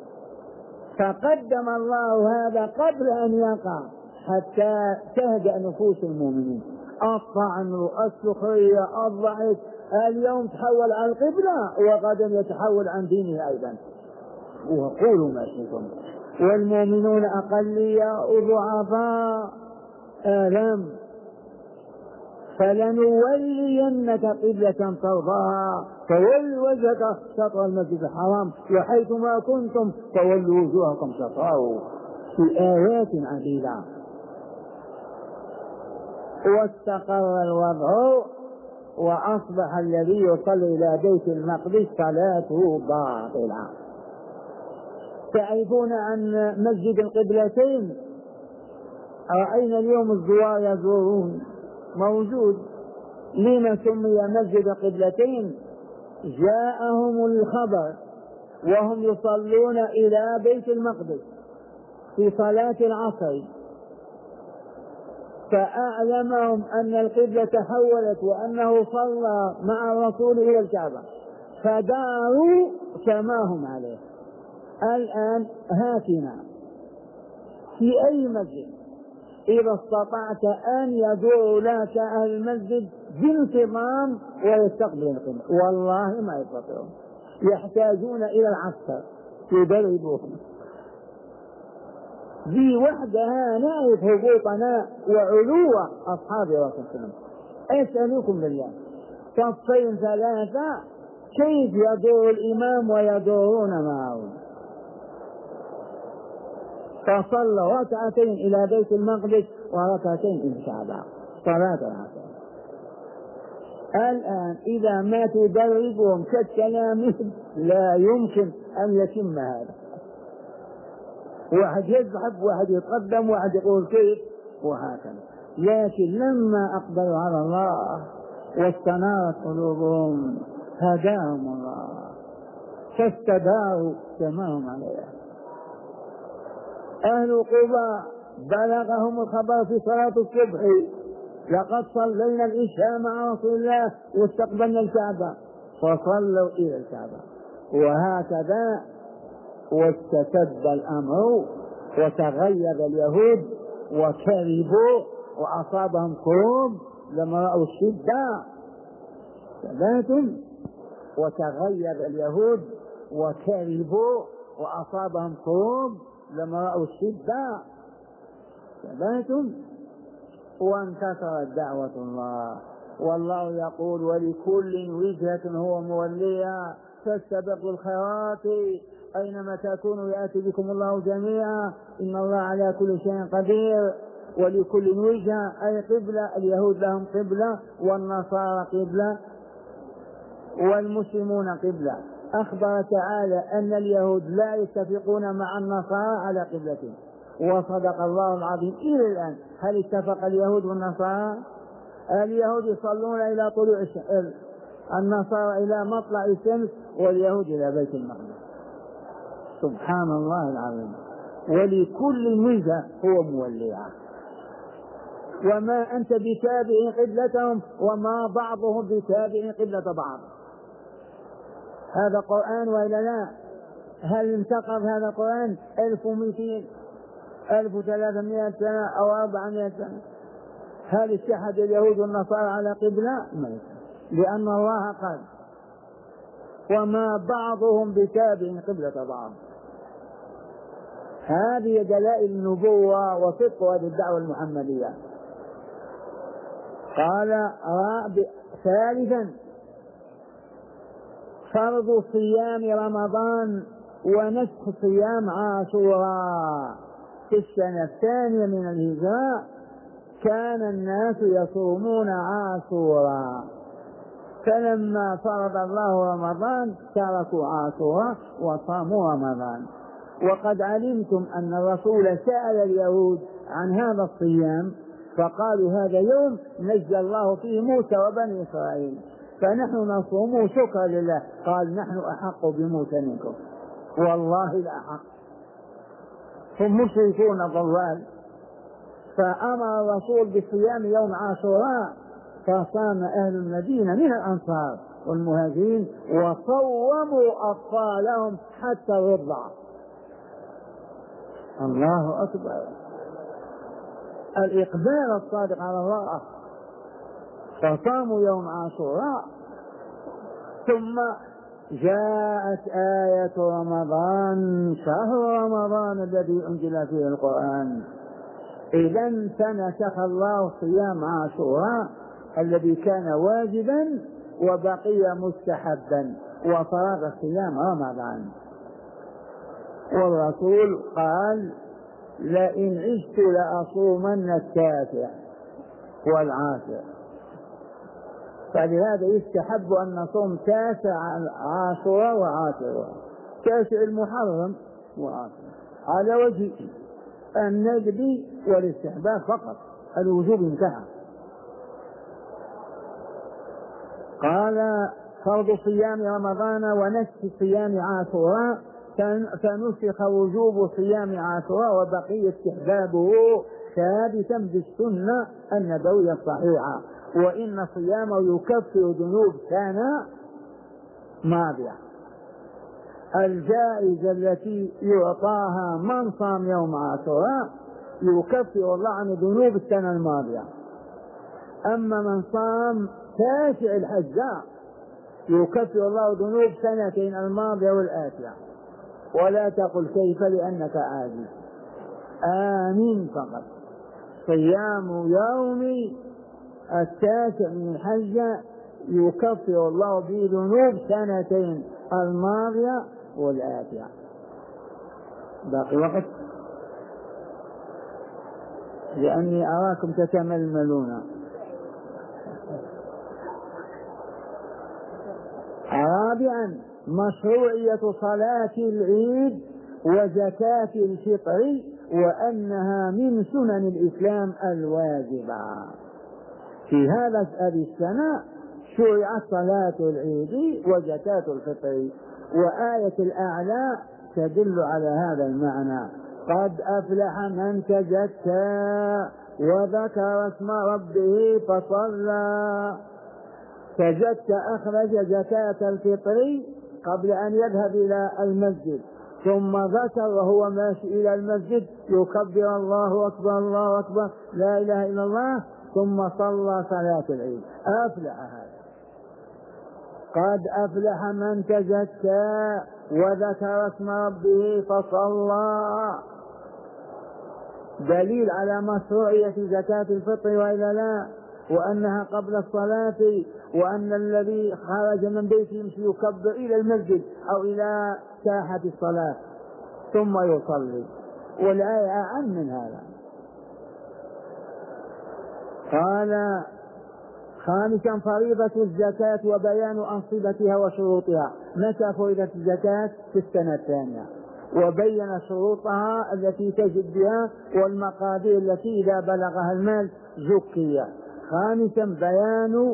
فقدم الله هذا قبل أن يقع حتى تهدأ نفوس المؤمنين. الطعن السخرية الضحك اليوم تحول عن القبلة وغدا يتحول عن دينه أيضا. وقولوا ما شئتم والمؤمنون أقلية وضعفاء آلام فلنولينك قبلة ترضاها فول وجهك شطر المسجد الحرام وحيث ما كنتم فولوا وجوهكم شطره في آيات عديدة. واستقر الوضع وأصبح الذي يصلي إلى بيت المقدس صلاته باطلة. تعرفون عن مسجد القبلتين؟ رأينا اليوم الزوار يزورون موجود. لما سمي مسجد القبلتين؟ جاءهم الخبر وهم يصلون إلى بيت المقدس في صلاة العصر فأعلمهم أن القبلة تحولت وأنه صلى مع الرسول إلى الكعبة فداروا كما هم عليه. الآن هاتنا في أي مسجد إذا استطعت أن يدور لك أهل المسجد بانتظام ويستقبل القبلة والله ما يستطيعون، يحتاجون إلى العسكر يدربوهم. ذي وحدها نعرف هبوطنا وعلو أصحاب رسول الله. أسألكم بالله صفين ثلاثة كيف يدور الإمام ويدورون معه؟ فصلى ركعتين إلى بيت المقدس وركعتين إلى الكعبة صلاة العصر. الآن إذا ما تدربهم كالكلام لا يمكن أن يتم هذا. واحد يذهب واحد يتقدم واحد يقول كيف وهكذا. لكن لما أقبلوا على الله واستنارت قلوبهم هداهم الله فاستداروا كما هم عليه. أهل قباء بلغهم الخبر في صلاة الصبح لقد صلينا العشاء مع رسول الله واستقبلنا الكعبة فصلوا إلى الكعبة. وهكذا واستتب الأمر وتغير اليهود وكذبوا وأصابهم كروب لما رأوا الشدة ثبات. وتغير اليهود وكذبوا وأصابهم كروب لما رأوا الشدة ثبات. وانتصرت دعوة الله والله يقول ولكل وجهة هو موليها فاستبقوا الخيرات أينما تكونوا يأتي بكم الله جميعا إن الله على كل شيء قدير. ولكل وجهة أي قبلة. اليهود لهم قبلة والنصارى قبلة والمسلمون قبلة. أخبر تعالى أن اليهود لا يتفقون مع النصارى على قبلتهم وصدق الله العظيم. إلى الآن هل اتفق اليهود والنصارى؟ اليهود يصلون إلى طلوع الشمس النصارى إلى مطلع الشمس واليهود إلى بيت المقدس. سبحان الله العظيم. ولكل وجهة هو موليها وما أنت بتابع قبلتهم وما بعضهم بتابع قبلة بعض. هذا قرآن وإلا لا؟ هل انتقض هذا القرآن ألف ومئتين ألف وثلاثمائة سنة أو أربعمائة سنة؟ هل اتحد اليهود والنصارى على قبلة؟ لأن الله قال وما بعضهم بتابع قبلة بعض. هذه دلائل النبوة وصدق هذه الدعوة المحمدية. قال ثالثا فرض صيام رمضان ونسخ صيام عاشوراء. في السنة الثانية من الهجرة كان الناس يصومون عاشوراء فلما فرض الله رمضان تركوا عاشوراء وصاموا رمضان. وقد علمتم أن الرسول سأل اليهود عن هذا الصيام فقالوا هذا يوم نجى الله فيه موسى وبني إسرائيل فنحن نصوم شكرا لله. قال نحن أحق بموسى منكم والله الأحق. هم مشركون ضلال. فأمر الرسول بصيام يوم عاشوراء فصام أهل المدينة من الأنصار والمهاجرين وصوموا أطفالهم حتى الرضع. الله أكبر. الإقبال الصادق على الله. فصاموا يوم عاشوراء. ثم جاءت آية رمضان شهر رمضان الذي أنزل فيه القرآن. إذن فنسخ الله صيام عاشوراء الذي كان واجبا وبقي مستحبا وفرض صيام رمضان. والرسول قال لئن عشت لأصومن التاسع والعاشر. فلهذا يستحب أن نصوم تاسع عاشوراء وعاشوراء. تاسع المحرم وعاشوراء على وجه الندب والاستحباب فقط. الوجوب انتهى. قال فرض صيام رمضان ونسخ صيام عاشوراء فنسخ وجوب صيام عاشوراء وبقي استحبابه ثابتا بالسنة النبوية الصحيحة. وإن صيامه يكفر ذنوب سنة ماضية. الجائزة التي يعطاها من صام يوم عاشوراء يكفر الله عن ذنوب السنة الماضية. أما من صام تاسع الحج يكفر الله ذنوب سنتين الماضية والآتية. ولا تقل كيف لأنك عاجز. آمين فقط. صيام يوم التاسع من الحج يكفر الله به ذنوب سنتين الماضية والآتية. باقي وقت لأني أراكم تتململون. رابعا مشروعية صلاة العيد وزكاة الفطر وأنها من سنن الإسلام الواجبة. في هذا هذه السنة شرعت صلاة العيد وزكاة الفطر، وآية الأعلى تدل على هذا المعنى: قد أفلح من تزكى وذكر اسم ربه فصلى. تزكى أخرج زكاة الفطر قبل أن يذهب إلى المسجد، ثم ذكر وهو ماشي إلى المسجد يكبر الله أكبر الله أكبر لا إله إلا الله، ثم صلى صلاة العيد. أفلح هذا. قد أفلح من تزكى وذكر اسم ربه فصلى، دليل على مشروعية زكاة الفطر وإلا لا، وأنها قبل الصلاة، وأن الذي خرج من بيته يمشي يكبر إلى المسجد أو إلى ساحة الصلاة ثم يصلي، والآية أعم من هذا. قال: خامسا فريضة الزكاة وبيان أنصبتها وشروطها. متى فرضت الزكاة؟ في السنة الثانية، وبين شروطها التي تجب بها والمقادير التي إذا بلغها المال زكي. خامسا بيان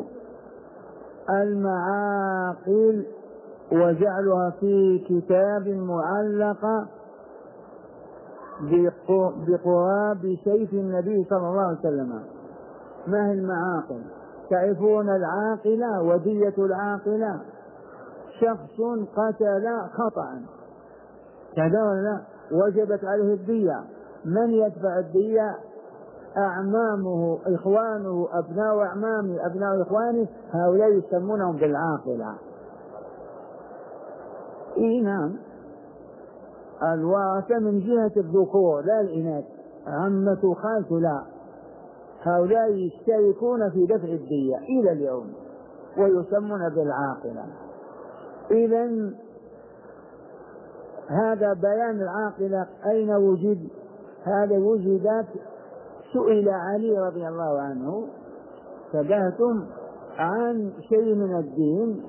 المعاقل وجعلها في كتاب معلق بقراب سيف النبي صلى الله عليه وسلم. ما هي المعاقل؟ تعرفون العاقلة ودية العاقلة؟ شخص قتل خطأ كذا ولا وجبت عليه الدية، من يدفع الدية؟ أعمامه، إخوانه، أبناء أعمامه، أبناء إخوانه، هؤلاء يسمونهم بالعاقلة. إيه نعم، الورثة من جهة الذكور لا الإناث، عمة خالته لا، هؤلاء يشتركون في دفع الدية إلى اليوم ويسمون بالعاقلة. إذن هذا بيان العاقلة. أين وجد؟ هذا وجدت سئل علي رضي الله عنه: تبهتم عن شيء من الدين؟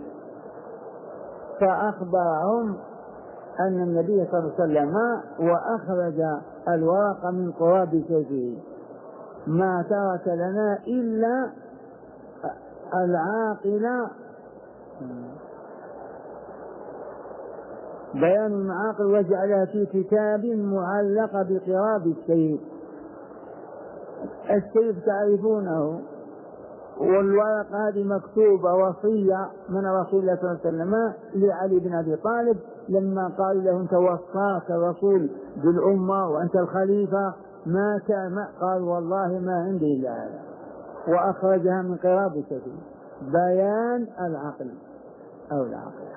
فأخبرهم أن النبي صلى الله عليه وسلم وأخرج الورق من قراب سيفه ما ترك لنا إلا العاقلة. بيان المعاقل وجعلها في كتاب معلق بقراب السيف. السيف تعرفونه، والورق هذه مكتوبة وصية من رسول الله صلى الله عليه وسلم لعلي بن أبي طالب لما قال له: أنت وصاك الرسول بالأمة وأنت الخليفة، ما كان؟ قال: والله ما عندي إلا هذا، وأخرجها من قراب سيفه. بيان العقل أو العقل.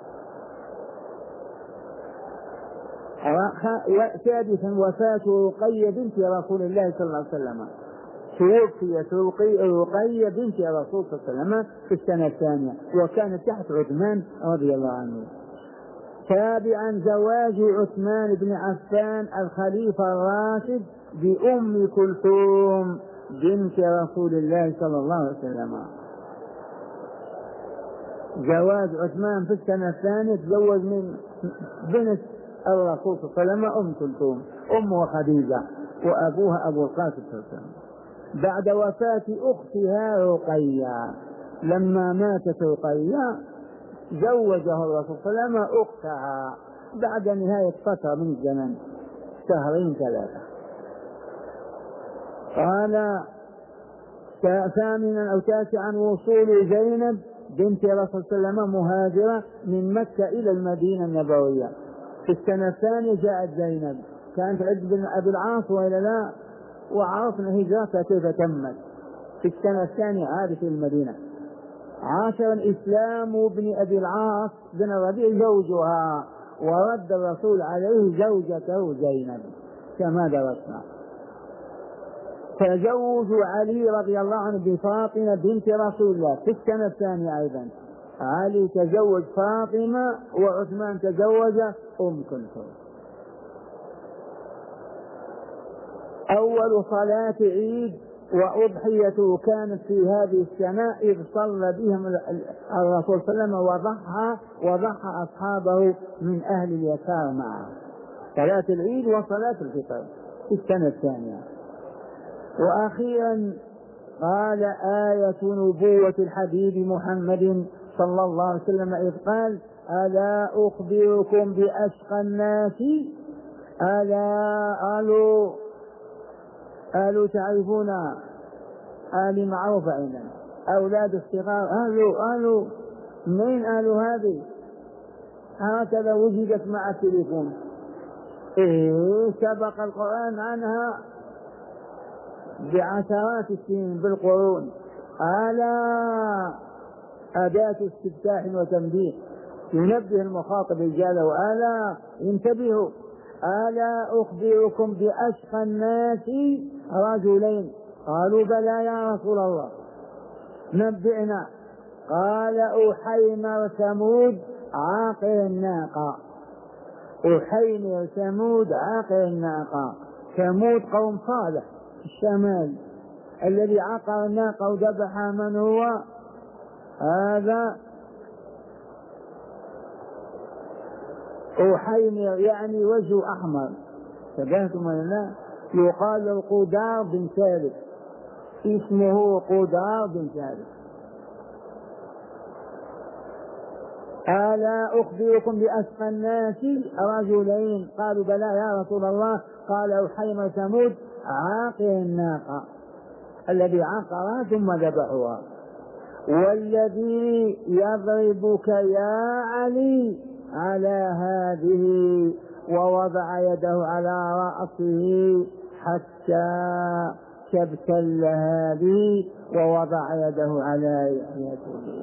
سادسا وفاة رقية بنت رسول الله صلى الله عليه وسلم. توفيت رقية بنت رسول الله صلى الله عليه وسلم في السنة الثانية، وكانت تحت عثمان رضي الله عنه. سابعا زواج عثمان بن عفان الخليفة الراشد بأم كلثوم بنت رسول الله صلى الله عليه وسلم. زواج عثمان في السنة الثانية تزوج من بنت الرسول صلى الله عليه وسلم أم كلثوم، أمها خديجة وأبوها أبو القاسم صلى الله عليه وسلم. بعد وفاة أختها رقية، لما ماتت رقية زوجه الرسول صلى الله عليه وسلم أختها بعد نهاية فترة من الزمن، شهرين ثلاثة. قال: ثامنا أو تاسعا وصول زينب بنت الرسول صلى الله عليه وسلم مهاجرة من مكة إلى المدينة النبوية. في السنة الثانية جاءت زينب، كانت عند بن أبي العاص وإلا لا، وعرفنا هجرتها كيف تمت. في السنة الثانية عادت إلى المدينة. عاشرا إسلام ابن أبي العاص بن الربيع زوجها، ورد الرسول عليه زوجته زينب كما درسنا. تزوج علي رضي الله عنه بفاطمة بنت رسول الله في السنة الثانية أيضا. علي تزوج فاطمة وعثمان تزوج أم كلثوم. أول صلاة عيد وأضحيته كانت في هذه السنة إذ صلى بهم الرسول صلى الله عليه وسلم وضحى وضحى أصحابه من أهل اليسار معه. صلاة العيد وصلاة الفطر في السنة الثانية. وأخيرا قال آية نبوة الحبيب محمد صلى الله عليه وسلم إذ قال ألا أخبركم بأشقى الناس. ألا قالوا قالوا تعرفون آل معروف عندنا أولاد الصغار قالوا قالوا من قالوا هذه هكذا وجدت مع التليفون. إيه سبق القرآن عنها بعشرات السنين بالقرون. ألا أداة استفتاح وتنبيه ينبه المخاطب رجاله ألا انتبهوا. ألا أخبركم بأشقى الناس رجلين قالوا بلى يا رسول الله نبئنا. قال أحيمر ثمود عاقر الناقة. أحيمر ثمود عاقر الناقة. ثمود قوم صالح الشمال الذي عقر الناقة وذبح من هو هذا أحيمر يعني وجه أحمر. تبهتم ولا لا؟ يقال القدار بن ثابت اسمه قدار بن ثابت. ألا أخبركم بأشقى الناس رجلين قالوا بلى يا رسول الله. قال أحيمر ثمود عاقر الناقة الذي عقرها ثم ذبحها. والذي يضربك يا علي على هذه ووضع يده على رأسه حتى تبتل هذه ووضع يده على لحيته.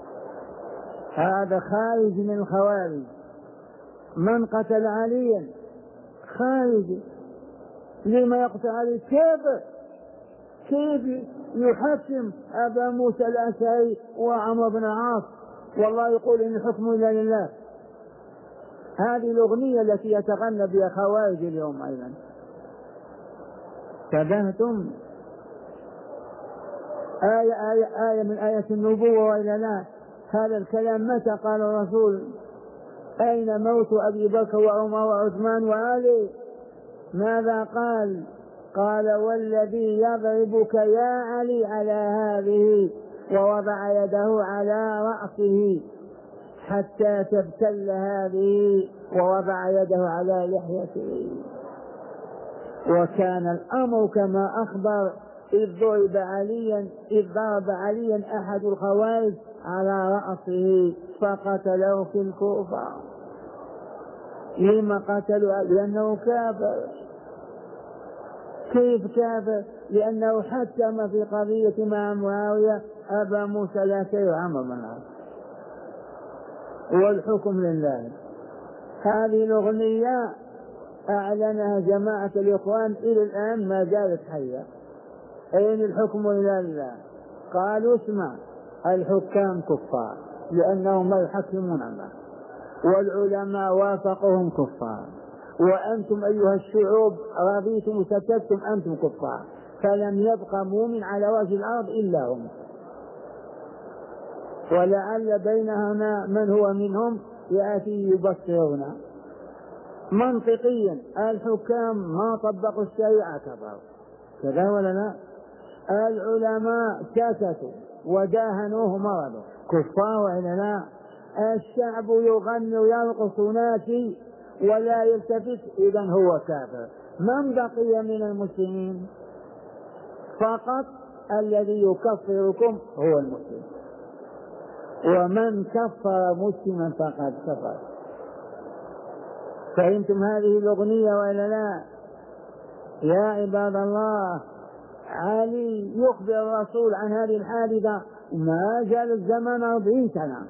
هذا خارج من الخوارج. من قتل عليا خارج. لما يقتل علي؟ كيف كيف يحكم أبا موسى الأشعري وعمر بن العاص والله يقول إن الحكم إلا لله؟ هذه الأغنية التي يتغنى بها خوارج اليوم أيضا. تبهتم؟ آية, آية, آية من آية النبوة وإلا لا؟ هذا الكلام متى قال الرسول؟ أين موت أبي بكر وعمر وعثمان وعلي؟ ماذا قال؟ قال والذي يضربك يا علي على هذه ووضع يده على رأسه حتى تبتل هذه ووضع يده على لحيته. وكان الأمر كما أخبر إذ ضرب عليا إذ ضرب عليا أحد الخوارج على رأسه فقتله في الكوفة. لما قتلوا؟ لأنه كافر. كيف كافر؟ لأنه حكم في قضية مع معاوية أبا موسى الأشعري وعمر بن العاص والحكم لله. هذه الأغنية أعلنها جماعة الإخوان إلى الآن ما زالت حية. أين الحكم إلا لله؟ قالوا اسمع الحكام كفار لأنهم لا يحكمون الله والعلماء وافقهم كفار وأنتم أيها الشعوب رضيتم وسكتتم أنتم كفار فلم يبق مؤمن على وجه الأرض إلا هم. ولعل بينهما من هو منهم يأتي يبصرون. منطقيا الحكام ما طبقوا الشريعة كفروا كذا ولا لا؟ العلماء سكتوا وداهنوه مرضوا كفار ولا لا؟ الشعب يغني ويرقص ناسي ولا يلتفت إذا هو كافر. من بقي من المسلمين؟ فقط الذي يكفركم هو المسلم. ومن كفر مسلما فقد كفر. فهمتم هذه الأغنية ولا لا؟ يا عباد الله علي يخبر الرسول عن هذه الحادثة ما زال الزمن أربعين سنة.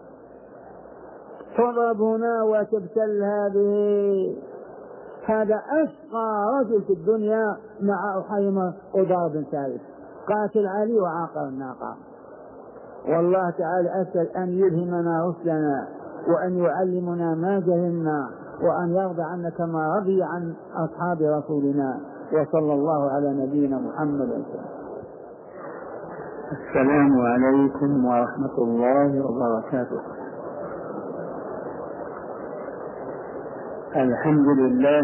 تضرب هنا وتبتل هذه. هذا أشقى رجل في الدنيا مع أحيمر وضرب بن ثابت قاتل علي وعاقر الناقة. والله تعالى أسأل أن يلهمنا رشدنا وأن يعلمنا ما جهلنا وأن يرضى عنا كما رضي عن أصحاب رسولنا. وصلى الله على نبينا محمد. السلام عليكم ورحمة الله وبركاته. الحمد لله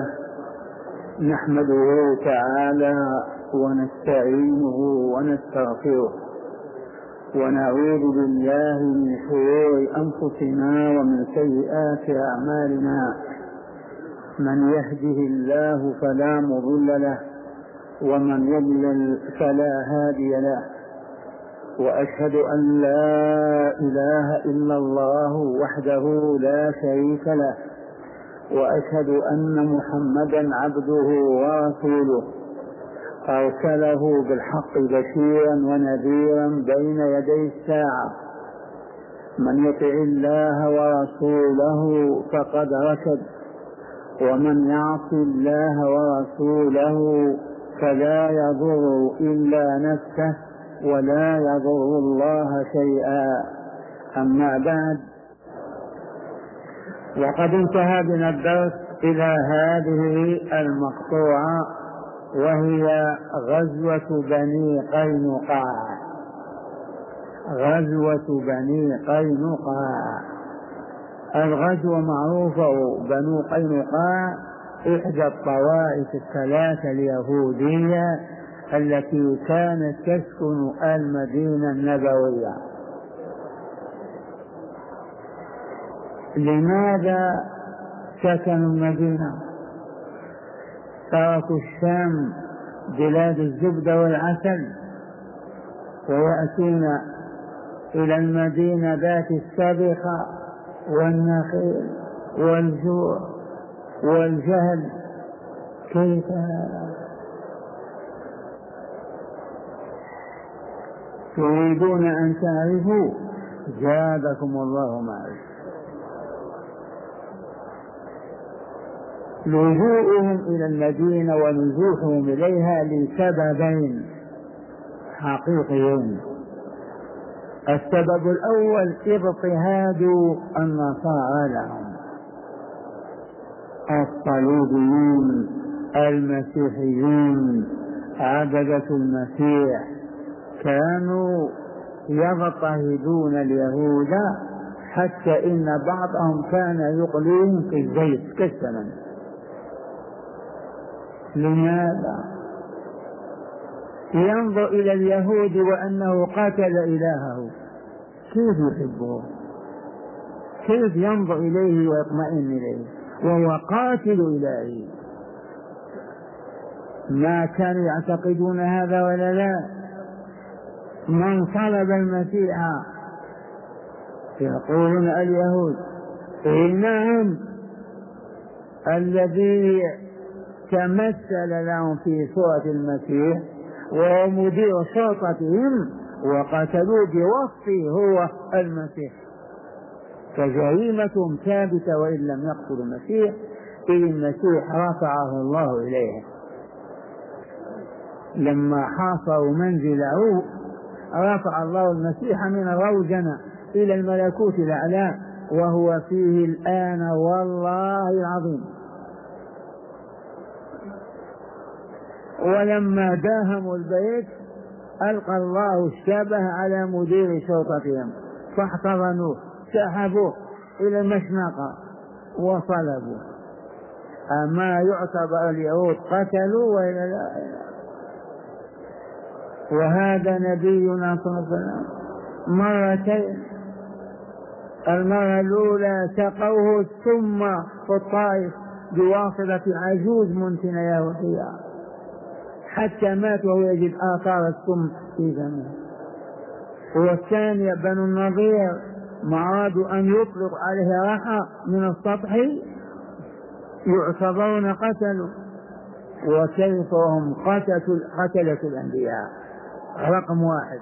نحمده تعالى ونستعينه ونستغفره ونعوذ بالله من شرور أنفسنا ومن سيئات أعمالنا. من يهده الله فلا مضل له ومن يضلل فلا هادي له، وأشهد أن لا إله إلا الله وحده لا شريك له، وأشهد أن محمدا عبده ورسوله أرسله بالحق بشيرا ونذيرا بين يدي الساعة. من يطع الله ورسوله فقد رشد، ومن يعص الله ورسوله فلا يضر إلا نفسه ولا يضر الله شيئا. أما بعد، وقد انتهى بنا الدرس إلى هذه المقطوعة، وهي غزوة بني قينقاع. غزوة بني قينقاع الغزوة معروفة. بنو قينقاع إحدى الطوائف الثلاثة اليهودية التي كانت تسكن المدينة النبوية. لماذا سكنوا المدينة؟ تركوا الشام بلاد الزبدة والعسل ويأتون إلى المدينة ذات السابقة والنخيل والجوع والجهل. كيف تريدون أن تعرفوا؟ جابكم الله معرفة. لجوءهم إلى المدينة ونزوحهم إليها لسببين حقيقيين. السبب الأول اضطهاد النصارى لهم، الصليبيين المسيحيين عبدة المسيح كانوا يضطهدون اليهود، حتى إن بعضهم كان يقليهم في الزيت كالسمن. لماذا؟ ينظر إلى اليهود وأنه قتل إلهه، كيف يحبه؟ كيف ينظر إليه ويطمئن إليه وهو قاتل إلهه؟ ما كانوا يعتقدون هذا ولا لا؟ من صلب المسيح يقولون اليهود إنهم الذي تمثل لهم في صورة المسيح وهو مدير شرطتهم وقتلوا بوصفه هو المسيح، فجريمتهم ثابتة وإن لم يقتلوا المسيح، إذ المسيح رفعه الله إليه. لما حاصروا منزله رفع الله المسيح من الروجنة إلى الملكوت الأعلى، وهو فيه الآن والله العظيم. ولما داهموا البيت ألقى الله الشبه على مدير شرطتهم فاحتضنوه، سحبوه إلى المشنقة وصلبوه. أما يعتبر اليهود قتلوا وإلا لا؟ وهذا نبينا صلى الله عليه وسلم مرتين. المرة الأولى سقوه السم في الطائف بواسطة عجوز منتنة يهودية حتى مات وهو يجد آثار السم في دمه. والثانية بنو النضير ما أرادوا أن يطلق عليه رحى من السطح يعتبرون قتلوا، وكيف هم قتلوا قتلة الأنبياء رقم واحد.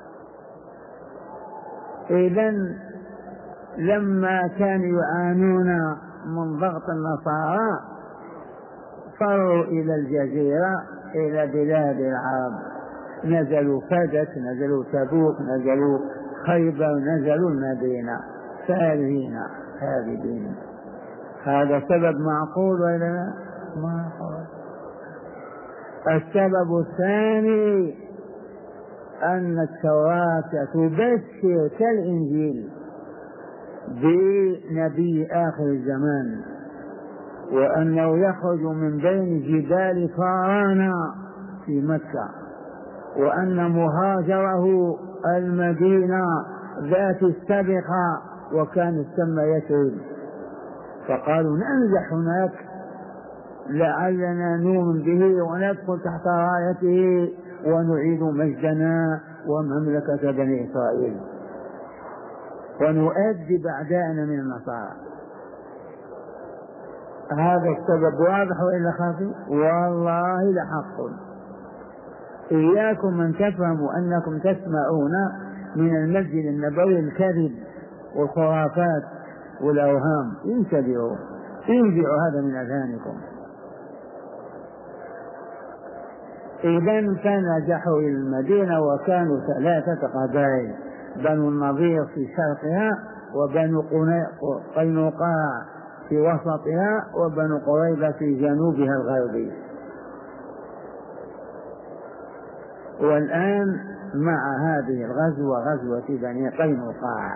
إذن لما كانوا يعانون من ضغط النصارى فروا إلى الجزيرة إلى بلاد العرب، نزلوا فدك، نزلوا تبوك، نزلوا خيبر، نزلوا المدينة سالمين هابدين. هذا سبب معقول ولا لا؟ معقول. السبب الثاني أن التوراة تبشر كالإنجيل بنبي آخر الزمان وأنه يخرج من بين جبال فارانا في مكة، وأن مهاجره المدينة ذات السبخة وكانت ثم يثرب، فقالوا ننزح هناك لعلنا نؤمن به وندخل تحت رايته ونعيد مجدنا ومملكة بني إسرائيل ونؤدب أعداءنا من النصارى. هذا السبب واضح وإلا خافي؟ والله لحق. إياكم أن تفهموا أنكم تسمعون من المسجد النبوي الكذب والخرافات والأوهام، انتبهوا، انزعوا هذا من أذهانكم. إذن فنجحوا إلى المدينة وكانوا ثلاثة قبائل، بنو النضير في شرقها، وبنو قينقاع في وسطها، وبنو قريظة في جنوبها الغربي. والآن مع هذه الغزوة غزوة بني قينقاع.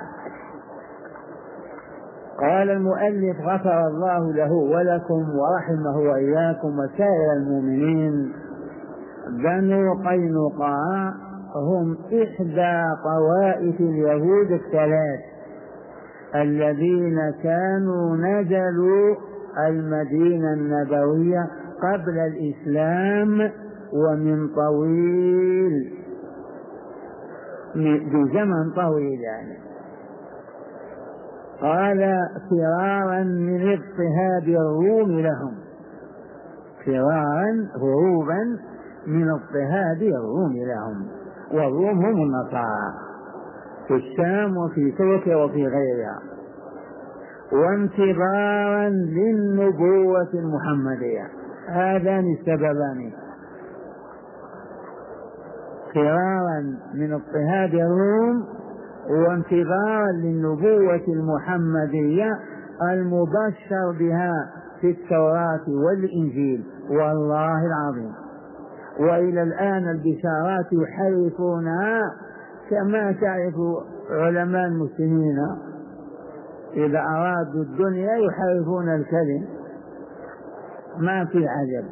قال المؤلف غفر الله له ولكم ورحمه وإياكم وسائر المؤمنين. بنو قينقاع هم إحدى طوائف اليهود الثلاث الذين كانوا نزلوا المدينة النبوية قبل الإسلام ومن طويل، بزمن طويل يعني. قال فرارا من اضطهاد الروم لهم، فرارا هروبا من اضطهاد الروم لهم، والروم هم النصارى في الشام وفي تركيا وفي غيرها، وانتظارا للنبوة المحمدية. هذان السببان، فرارا من اضطهاد الروم وانتظارا للنبوة المحمدية المبشر بها في التوراة والإنجيل، والله العظيم. وإلى الآن البشارات يحرفونها كما تعرف علماء المسلمين إذا أرادوا الدنيا يحرفون الكلم، ما في عجب.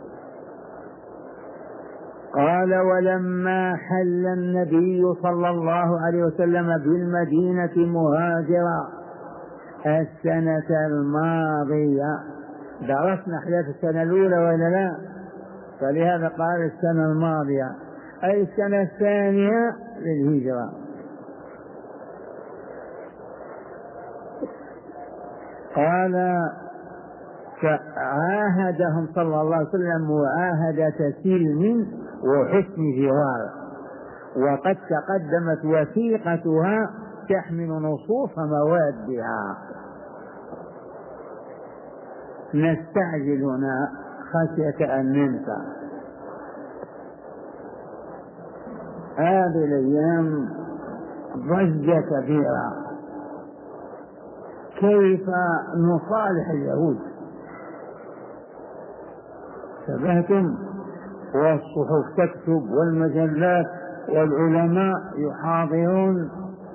قال ولما حل النبي صلى الله عليه وسلم بالمدينة مهاجرا السنة الماضية، درسنا حدث السنة الأولى ولا لا؟ فلهذا قال السنة الماضية أي السنة الثانية للهجرة. قال فعاهدهم صلى الله عليه وسلم معاهدة سلم وحسن جوار، وقد تقدمت وثيقتها تحمل نصوص موادها. نستعجل هنا خشية أن ننسى. هذه الأيام ضجة كبيرة، كيف نصالح اليهود؟ شبهتم، والصحف تكتب والمجلات والعلماء يحاضرون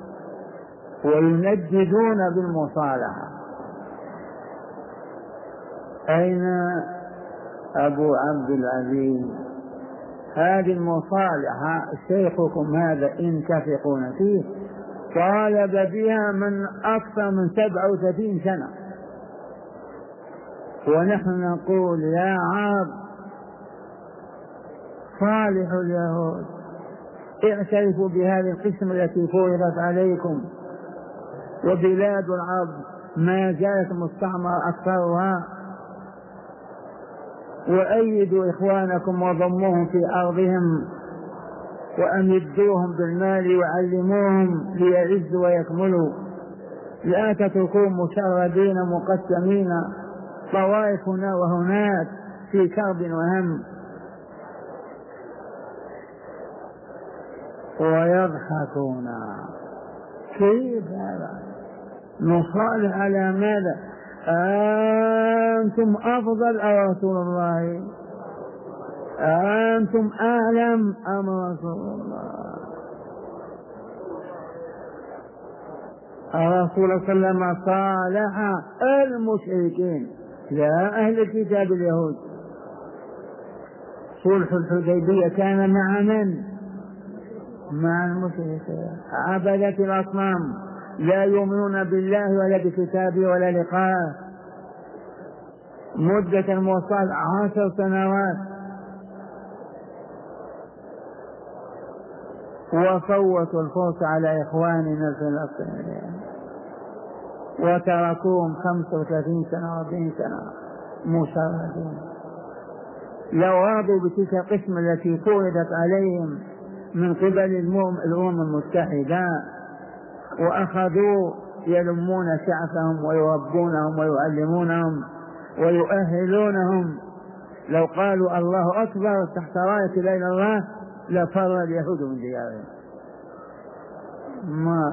وينددون بالمصالحة. أين أبو عبد العزيز؟ هذه المصالحة شيخكم هذا إن تثقون فيه طالب بها من أكثر من سبعة وثلاثين سنة، ونحن نقول يا عرب صالحوا اليهود، اعترفوا بهذه القسمة التي فرضت عليكم، وبلاد العرب ما زالت مستعمرة أكثرها، وأيدوا إخوانكم وضموهم في أرضهم وأمدوهم بالمال وعلموهم ليعزوا ويكملوا، لا تتركوهم مشردين مقسمين طوائف هنا وهناك في كرب وهم. ويضحكون. كيف هذا؟ نصالح على ماذا؟ أنتم أفضل أم رسول الله؟ أنتم أعلم أم رسول الله؟ الرسول صلى الله عليه وسلم صالح المشركين لا أهل الكتاب اليهود. صلح الحديبية كان مع من؟ مع المشركين عبدة الأصنام، لا يؤمنون بالله ولا بكتابه ولا لقاءه. مدة الموصل عشر سنوات، وفوتوا الفرصة على إخواننا الفلسطينيين وتركوهم خمسة وثلاثين سنة وأربعين سنة مشردين. لو راضوا بتلك القسمة التي فرضت عليهم من قبل الأمم المتحدة وأخذوا يلمون شعبهم ويربونهم ويعلمونهم ويؤهلونهم، لو قالوا الله أكبر تحت راية لا إله إلا الله لفر اليهود من ديارهم. ما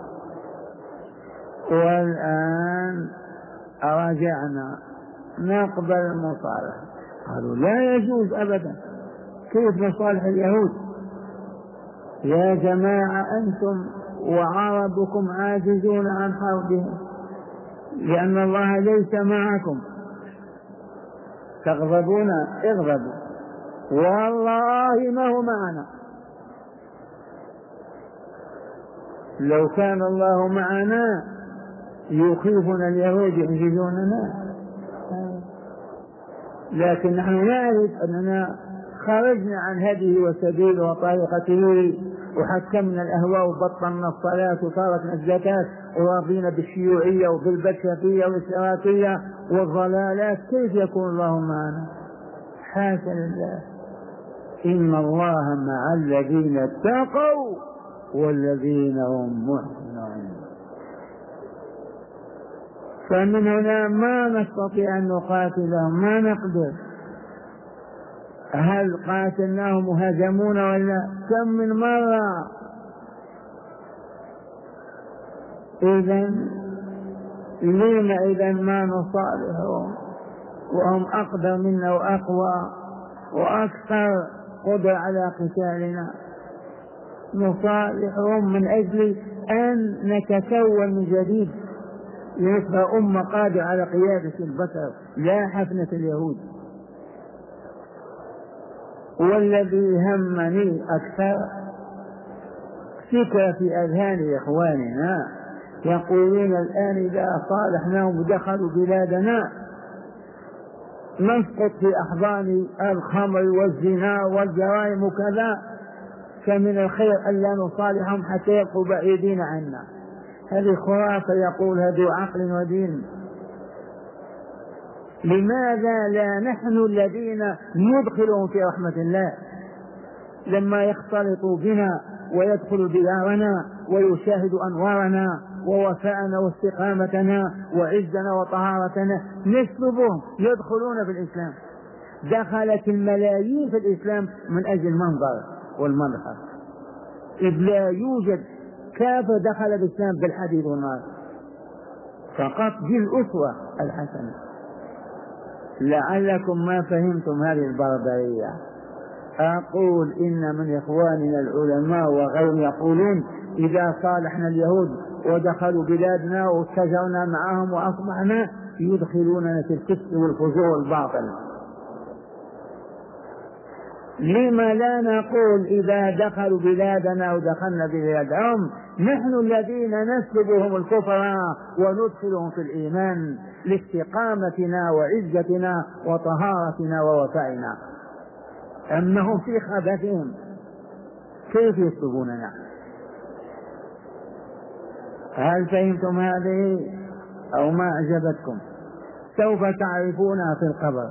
والآن راجعنا نقبل المصالحة، قالوا لا يجوز أبدا، كيف مصالح اليهود؟ يا جماعة أنتم وعربكم عاجزون عن حربهم لأن الله ليس معكم، تغضبون اغضبوا، والله ما هو معنا. لو كان الله معنا يخيفنا اليهود يعجزوننا، لكن نحن نعرف أننا خرجنا عن هذه وسبيله وطريقته وحكمنا الأهواء وبطلنا الصلاة وتركنا الزكاة ورضينا بالشيوعية وبالبلشفية والاشتراكية والضلالات، كيف يكون الله معنا؟ حاشا لله. إن الله مع الذين اتقوا والذين هم محسنون. فمن هنا ما نستطيع أن نقاتلهم، ما نقدر. هل قاتلناهم وهزمونا ولا؟ كم من مرة. إذن لما إذن ما نصالحهم وهم أقدر منا وأقوى وأكثر قدرة على قتالنا؟ نصالحهم من أجل أن نتكون من جديد لنصبح أمة قادرة على قيادة البشر لا حفنة اليهود. والذي همني أكثر فكرة في أذهان إخواننا يقولون الآن إذا صالحناهم ودخلوا بلادنا نسقط في أحضان الخمر والزنا والجرائم وكذا، فمن الخير أن لا نصالحهم حتى يبقوا بعيدين عنا. هذه خرافة يقولها ذو عقل ودين. لماذا لا نحن الذين ندخلهم في رحمة الله لما يختلطوا بنا ويدخلوا ديارنا ويشاهدوا أنوارنا ووفاءنا واستقامتنا وعزنا وطهارتنا نسلبهم يدخلون في الإسلام؟ دخلت الملايين في الإسلام من أجل المنظر والمظهر، إذ لا يوجد كافر دخل الإسلام بالحديد والنار، فقط بالأسوة الحسنة. لعلكم ما فهمتم هذه البربرية. أقول إن من إخواننا العلماء وغيرهم يقولون إذا صالحنا اليهود ودخلوا بلادنا واتجرنا معهم وأصبحنا يدخلوننا في الكفر والفجور والباطل. لما لا نقول إذا دخلوا بلادنا ودخلنا بلادهم نحن الذين نسلبهم الكفر وندخلهم في الإيمان لاستقامتنا وعزتنا وطهارتنا ووفائنا، أنهم في خبثهم كيف يسلبوننا؟ هل فهمتم هذه أو ما أعجبتكم؟ سوف تعرفونها في القبر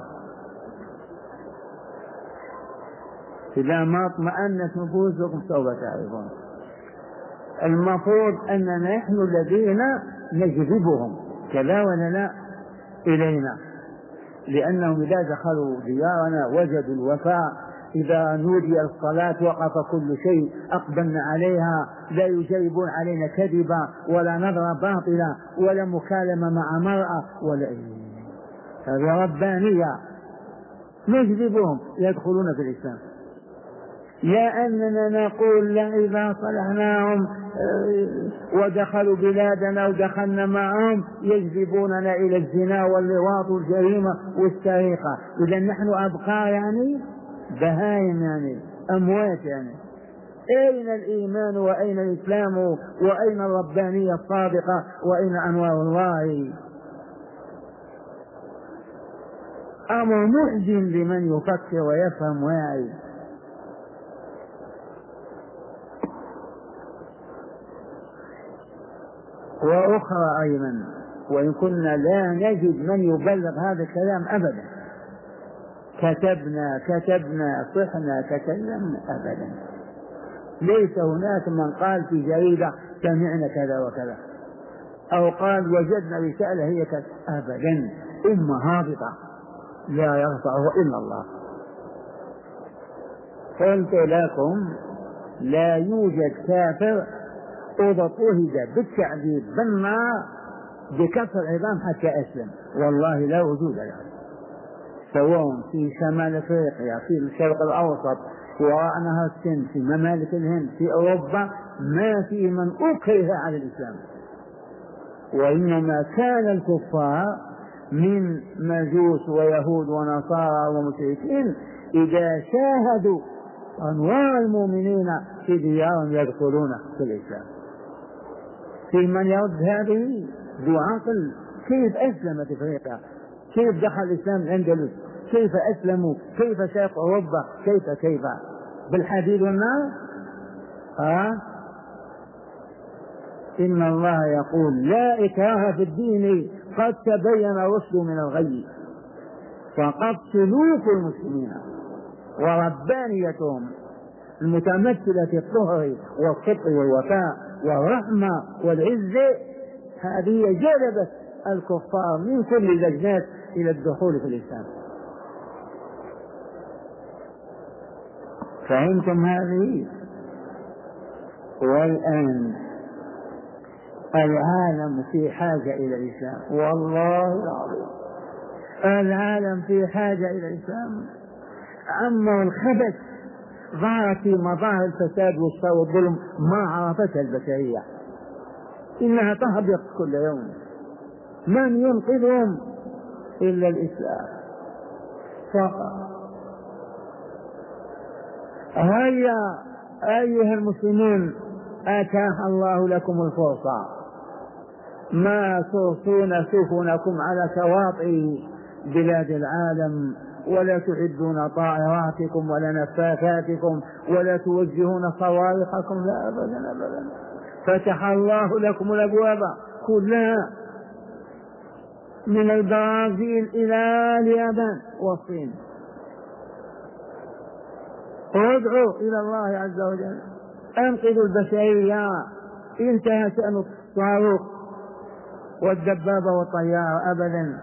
إذا ما اطمأنت نفوسكم، سوف تعرفون. المفروض أننا نحن الذين نجذبهم كذا ولا لا إلينا، لأنهم إذا دخلوا ديارنا وجدوا الوفاء، إذا نودي الصلاة وقف كل شيء أقبلنا عليها، لا يجربون علينا كذبا ولا نظرة باطلة ولا مكالمة مع مرأة ولا هذه ربانية، نجذبهم يدخلون في الإسلام. لا أننا نقول لا إذا صلحناهم ودخلوا بلادنا ودخلنا معهم يجذبوننا إلى الزنا واللواط والجريمة والسرقة. إذا نحن أبقى يعني بهائم يعني أموات يعني. أين الإيمان وأين الإسلام وأين الربانية الصادقة وأين أنوار الله؟ أمر محزن لمن يفكر ويفهم واعي. وأخرى أيضا، وإن كنا لا نجد من يبلغ هذا الكلام أبدا، كتبنا كتبنا صحنا تكلمنا أبدا، ليس هناك من قال في جريدة سمعنا كذا وكذا أو قال وجدنا رسالة هي كذا أبدا. أمة هابطة لا يرفعه إلا الله. قلت لكم لا يوجد كافر أضطهد بالتعذيب بالنار بكسر العظام حتى أسلم، والله لا وجود له، سواء في شمال أفريقيا في الشرق الأوسط وراء نهر السند في ممالك الهند في أوروبا، ما في من أكره على الإسلام. وإنما كان الكفار من مجوس ويهود ونصارى ومشركين إذا شاهدوا أنوار المؤمنين في ديارهم يدخلون في الإسلام. في من يرد هذه ذو عقل. كيف أسلمت أفريقيا؟ كيف دخل الإسلام الأندلس؟ كيف أسلموا؟ كيف شرق أوروبا؟ كيف كيف بالحديد والنار؟ ها؟ إن الله يقول لا إكراه في الدين قد تبين الرشد من الغي، فقد سلوك المسلمين وربانيتهم المتمثلة في الطهر والصدق والوفاء والرحمة والعزة هذه جلبت الكفار من كل اللجنات إلى الدخول في الإسلام. فهمتم هذه؟ والآن العالم في حاجة إلى الإسلام، والله العظيم العالم في حاجة إلى الإسلام. أما الخبث ظهر في مظاهر الفساد والشر والظلم ما عرفتها البشرية، إنها تهبط كل يوم. من ينقذهم إلا الإسلام فقط. هيا أيها المسلمون أتاح الله لكم الفرصة، ما ترسون سفنكم على شواطئ بلاد العالم ولا تعدون طائراتكم ولا نفاثاتكم ولا توجهون صواريخكم، لا أبدا أبدا. فتح الله لكم الأبواب كلها من البرازيل إلى اليابان والصين. وادعوا إلى الله عز وجل، أنقذوا البشرية. انتهى شأن الصاروخ والدبابة والطيارة أبدا.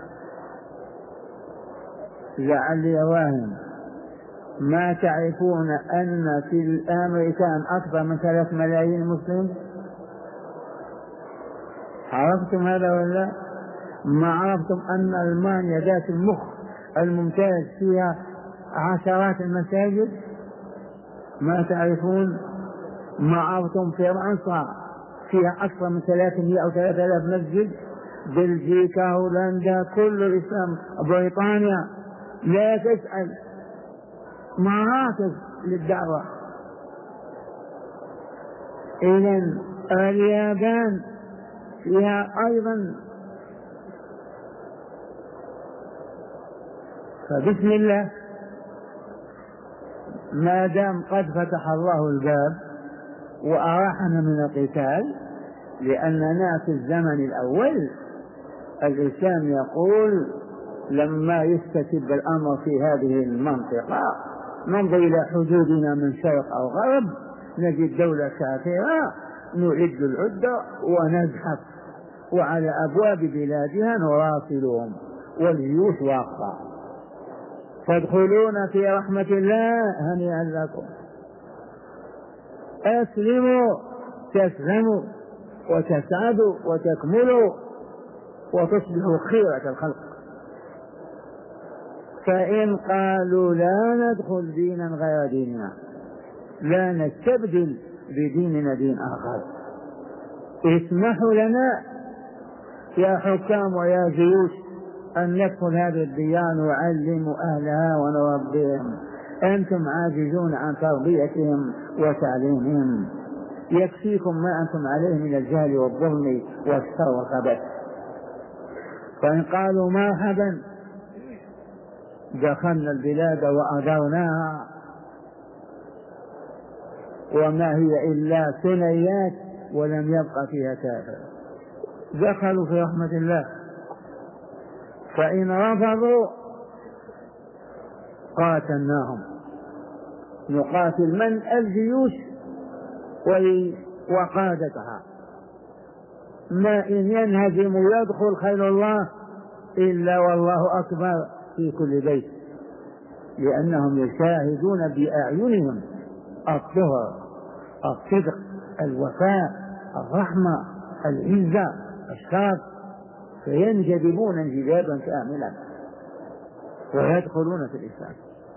لعلي واهم، ما تعرفون أن في الأمريكان أكثر من ثلاث ملايين مسلم؟ عرفتم هذا ولا؟ ما عرفتم أن ألمانيا ذات المخ الممتاز فيها عشرات المساجد؟ ما تعرفون؟ ما عرفتم فرنسا فيها أكثر من ثلاثمائة أو ثلاثة آلاف مسجد؟ بلجيكا هولندا كل الإسلام، بريطانيا لا تسأل، مراكز للدعوة. إذن اليابان فيها أيضا. فبسم الله، ما دام قد فتح الله الباب وأراحنا من القتال، لأننا في الزمن الأول الإسلام يقول لما يستتب الأمر في هذه المنطقة ننظر إلى حدودنا من شرق أو غرب نجد دولة كافرة نعد العدة ونزحف وعلى أبواب بلادها نراسلهم والجيوش واقفة، تدخلون في رحمة الله هنيئا لكم، أسلموا تسلموا وتسعدوا وتكملوا وتصبحوا خيرة الخلق. فإن قالوا لا ندخل دينا غير ديننا لا نستبدل بديننا دين آخر اسمحوا لنا يا حكام ويا جيوش أن ندخل هذه الديار ونعلم أهلها ونربيهم، أنتم عاجزون عن تربيتهم وتعليمهم، يكفيكم ما أنتم عليه من الجهل والظلم والشر والخبث. فإن قالوا مرحبا دخلنا البلاد وأدرناها وما هي إلا ثنيات ولم يبق فيها كافر، دخلوا في رحمة الله. فإن رفضوا قاتلناهم، نقاتل من؟ الجيوش وقادتها. ما إن ينهزم يدخل خيل الله إلا والله أكبر في كل بيت، لأنهم يشاهدون بأعينهم الطهر، الصدق، الوفاء، الرحمة، العزة، الشرف، فينجذبون انجذابا كاملا ويدخلون في الإسلام.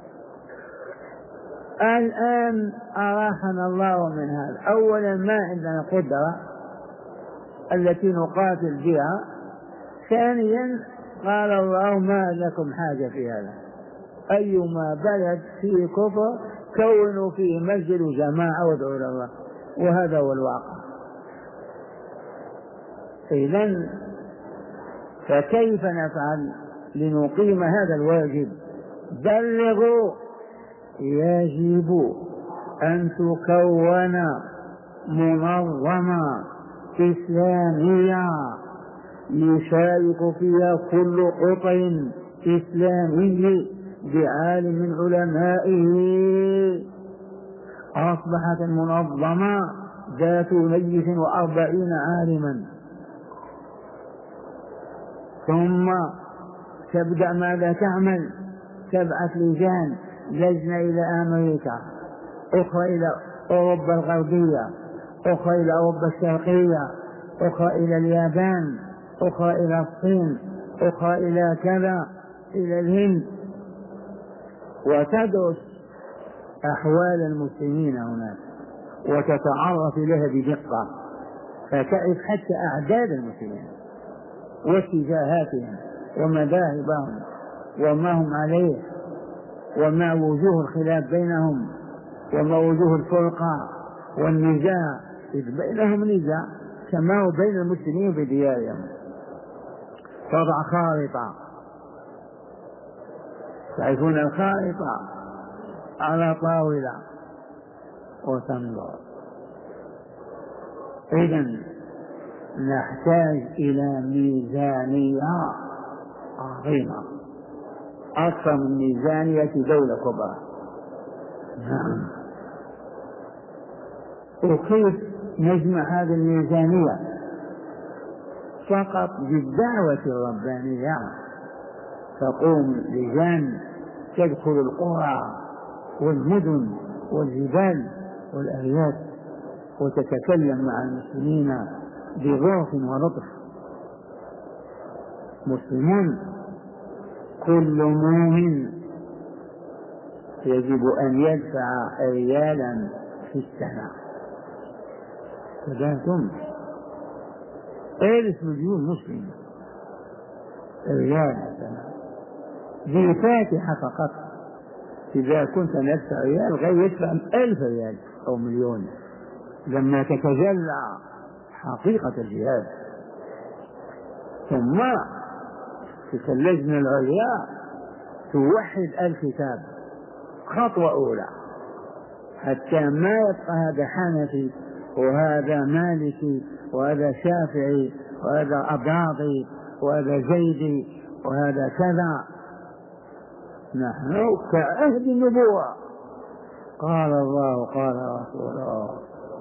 الآن أراحنا الله من هذا. أولا ما عندنا قدرة التي نقاتل بها. ثانيا قال الله ما لكم حاجة في هذا، أيما بلد فيه كفر كونوا فيه مسجد وجماعة وادعوا إلى الله، وهذا هو الواقع. إذن فكيف نفعل لنقيم هذا الواجب؟ بلغوا، يجب أن تكون منظمة إسلامية يشارك فيها كل قطر إسلامي بعالم من علمائه. أصبحت المنظمة ذات نيف وأربعين عالما، ثم تبدأ ماذا تعمل؟ تبعث لجان، لجنة إلى أمريكا، أخرى إلى أوروبا الغربية، أخرى إلى أوروبا الشرقية، أخرى إلى اليابان، أخرى إلى الصين، أخرى إلى كذا، إلى الهند، وتدرس أحوال المسلمين هناك وتتعرف لها بدقة، فتعرف حتى أعداد المسلمين واتجاهاتهم ومذاهبهم وما هم عليه وما وجوه الخلاف بينهم وما وجوه الفرقة والنزاع، إذ بينهم نزاع كما هو بين المسلمين في ديارهم. تضع خارطة، تعرفون الخارطة على طاولة وتنظر. إذن نحتاج إلى ميزانية عظيمة أكثر من ميزانية دولة كبرى. نعم. وكيف نجمع هذه الميزانية؟ فقط بالدعوة الربانية. تقوم لجان تدخل القرى والمدن والجبال والأرياف وتتكلم مع المسلمين بظرف ولطف. مسلمون كل مؤمن يجب أن يدفع ريالا في السنة. فذاتم ألف مليون مسلم، ريال السنة ذي فاتحة فقط. إذا كنت ندفع ريال غير يدفع ألف ريال أو مليون لما تتجلى حقيقة الجهاد. ثم تلك اللجنة العليا توحد الكتاب خطوة أولى، حتى ما يبقى هذا حنفي وهذا مالكي وهذا شافعي وهذا أباضي وهذا زيدي وهذا كذا. نحن كعهد النبوة قال الله قال رسوله.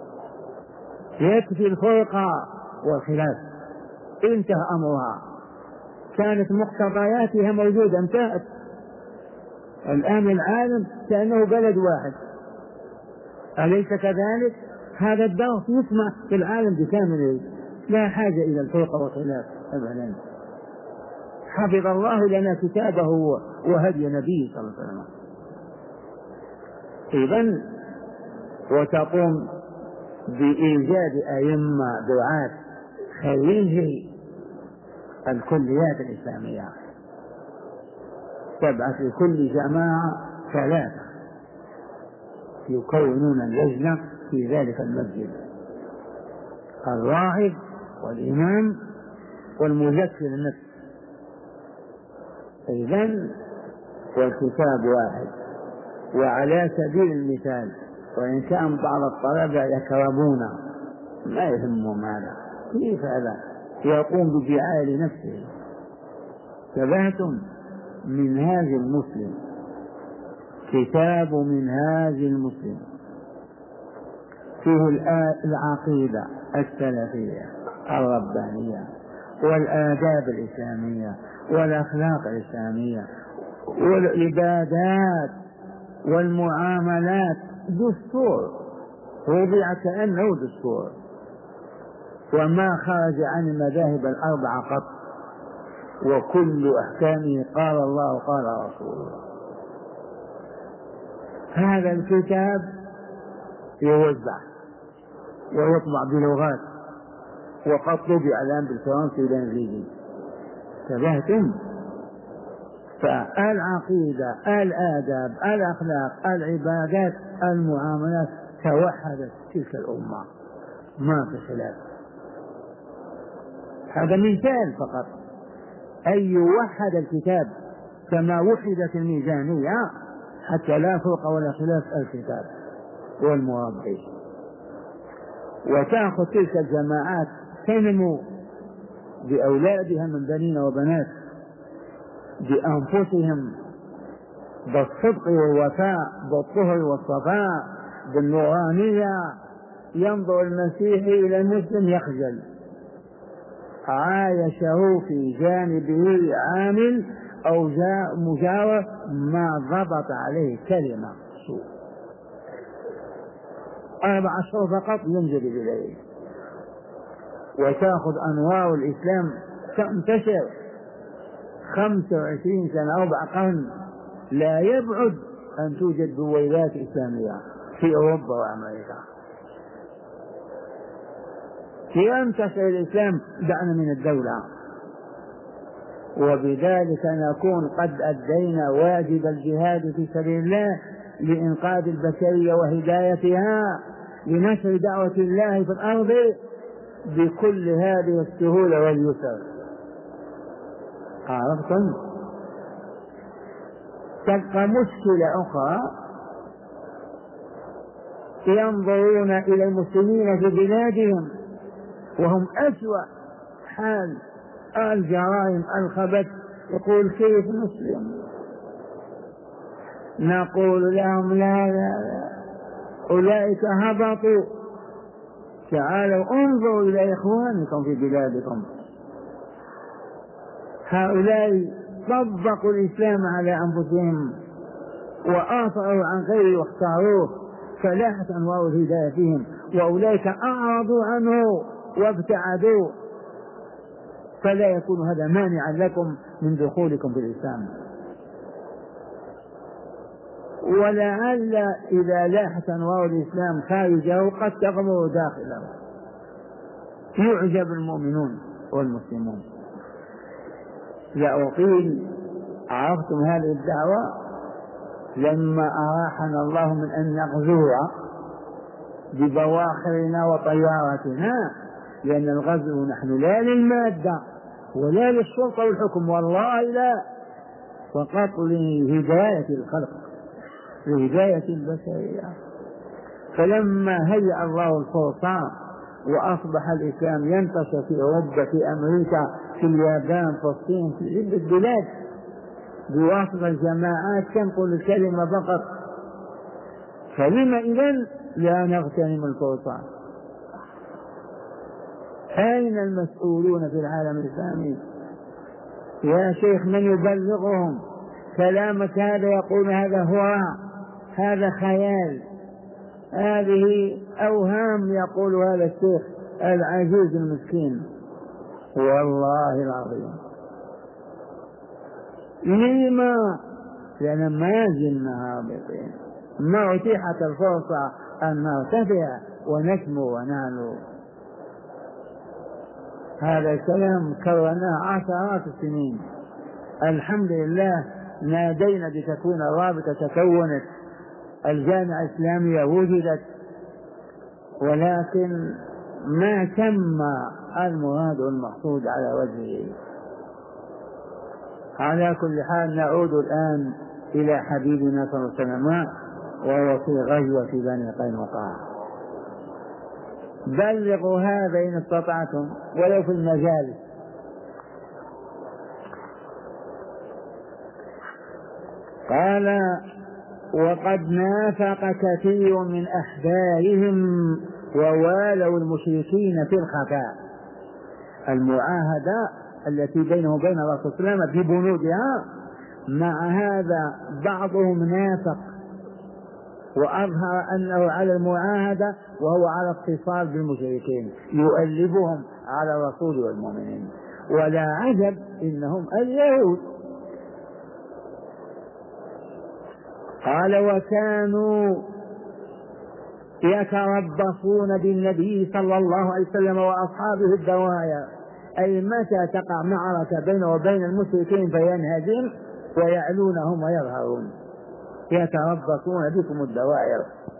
يكفي الفرقة والخلاف، انتهى أمرها، كانت مقتضياتها موجودة انتهت. الآن العالم كأنه بلد واحد، أليس كذلك؟ هذا الدرس يسمع في العالم بكامله، لا حاجة إلى الفرقة والخلاف أبدا. حفظ الله لنا كتابه وهدي نبيه صلى الله عليه وسلم. إذن وتقوم بإيجاد أئمة دعاة خريجي الكليات الإسلامية، سبعة في كل جماعة ثلاثة يكونون اللجنة في ذلك المسجد، الراعي والإمام والمذكر النفس. إذن والكتاب واحد. وعلى سبيل المثال، وإن كان بعض الطلبة يكرهون ما يهمهم هذا، كيف هذا يقوم بدعاية لنفسه؟ تبعتم منهاج المسلم، كتاب منهاج المسلم فيه العقيدة السلفية الربانية والآداب الإسلامية والأخلاق الإسلامية والعبادات والمعاملات، دستور وضع كأنه دستور، وما خرج عن المذاهب الأربعة قط، وكل أحكامه قال الله قال رسوله. هذا الكتاب يوزع ويطبع بلغات، وقد طبع الآن بالفرنسي والإنجليزي. انتبهتم؟ فالعقيدة الآداب الأخلاق العبادات المعاملات توحدت تلك الأمة، ما في خلاف. هذا مثال فقط، أن يوحد الكتاب كما وحدت الميزانية حتى لا فرق ولا خلاف الكتاب والمربي. وتأخذ تلك الجماعات تنمو بأولادها من بنين وبنات بأنفسهم بالصدق والوفاء بالطهر والصفاء بالنورانية. ينظر المسيحي إلى المسلم يخجل، عايشه في جانبه عامل أو جاء مجاور ما ضبط عليه كلمة سوء، أربع أشهر فقط ينجذب إليه. وتأخذ أنوار الإسلام تنتشر خمسة وعشرين سنة أربع قرن، لا يبعد أن توجد دويلات إسلامية في أوروبا وأمريكا. ينتشر الإسلام دعنا من الدولة، وبذلك نكون قد أدينا واجب الجهاد في سبيل الله لإنقاذ البشرية وهدايتها لنشر دعوة الله في الأرض بكل هذه السهولة واليسر. عرفتم؟ تبقى مشكلة أخرى، ينظرون إلى المسلمين في بلادهم وهم أسوأ حال، الجرائم الخبث، يقول كيف مسلم؟ نقول لهم لا لا لا، أولئك هبطوا، تعالوا انظروا إلى إخوانكم في بلادكم، هؤلاء طبقوا الإسلام على أنفسهم وآثروا عن غيره واختاروه، فلاحت أنوار الهداية فيهم، وأولئك أعرضوا عنه وابتعدوا، فلا يكون هذا مانعا لكم من دخولكم في الإسلام. ولعل إذا لاحت أنوار الإسلام خارجه قد تغمر داخله، يعجب المؤمنون والمسلمون. لا أقيل عرفتم هذه الدعوة لما أراحنا الله من أن نغزوها ببواخرنا وطياراتنا، لأن الغزو نحن لا للمادة ولا للسلطة والحكم، والله لا، فقط لهداية الخلق لهداية البشرية. فلما هيأ الله الفرصة وأصبح الإسلام ينتشر في أوروبا في أمريكا في اليابان في الصين في عدة بلاد بواسطة الجماعات تنقل الكلمة فقط، فلما إذن لا نغتنم الفرصة؟ أين المسؤولون في العالم الإسلامي يا شيخ؟ من يبلغهم كلامك هذا؟ يقول هذا هو، هذا خيال، هذه أوهام، يقول هذا الشيخ العجوز المسكين. والله العظيم لما؟ لأن ما زلنا هابطين، ما أتيحت الفرصة أن نرتفع ونسمو ونعلو. هذا الكلام كررناه عشرات السنين. الحمد لله نادينا بتكون الرابطة تكونت، الجامعة الإسلامية وجدت، ولكن ما تم المراد المقصود على وجهه. على كل حال نعود الآن إلى حبيبنا صلى الله عليه وسلم وهو في غزوة في بني قينقاع. بلغوا هذا إن استطعتم ولو في المجالس. قال وقد نافق كثير من أحبارهم ووالوا المشركين في الخفاء. المعاهدة التي بينه وبين الرسول صلى الله عليه وسلم في بنودها، مع هذا بعضهم نافق وأظهر أنه على المعاهدة وهو على اتصال بالمشركين يؤلبهم على الرسول والمؤمنين. ولا عجب إنهم اليهود. قال وكانوا يتربصون بالنبي صلى الله عليه وسلم وأصحابه الدوايا، أي متى تقع معركة بينه وبين المشركين فينهزم ويعلونهم ويظهرون. يتربصون بكم الدوائر.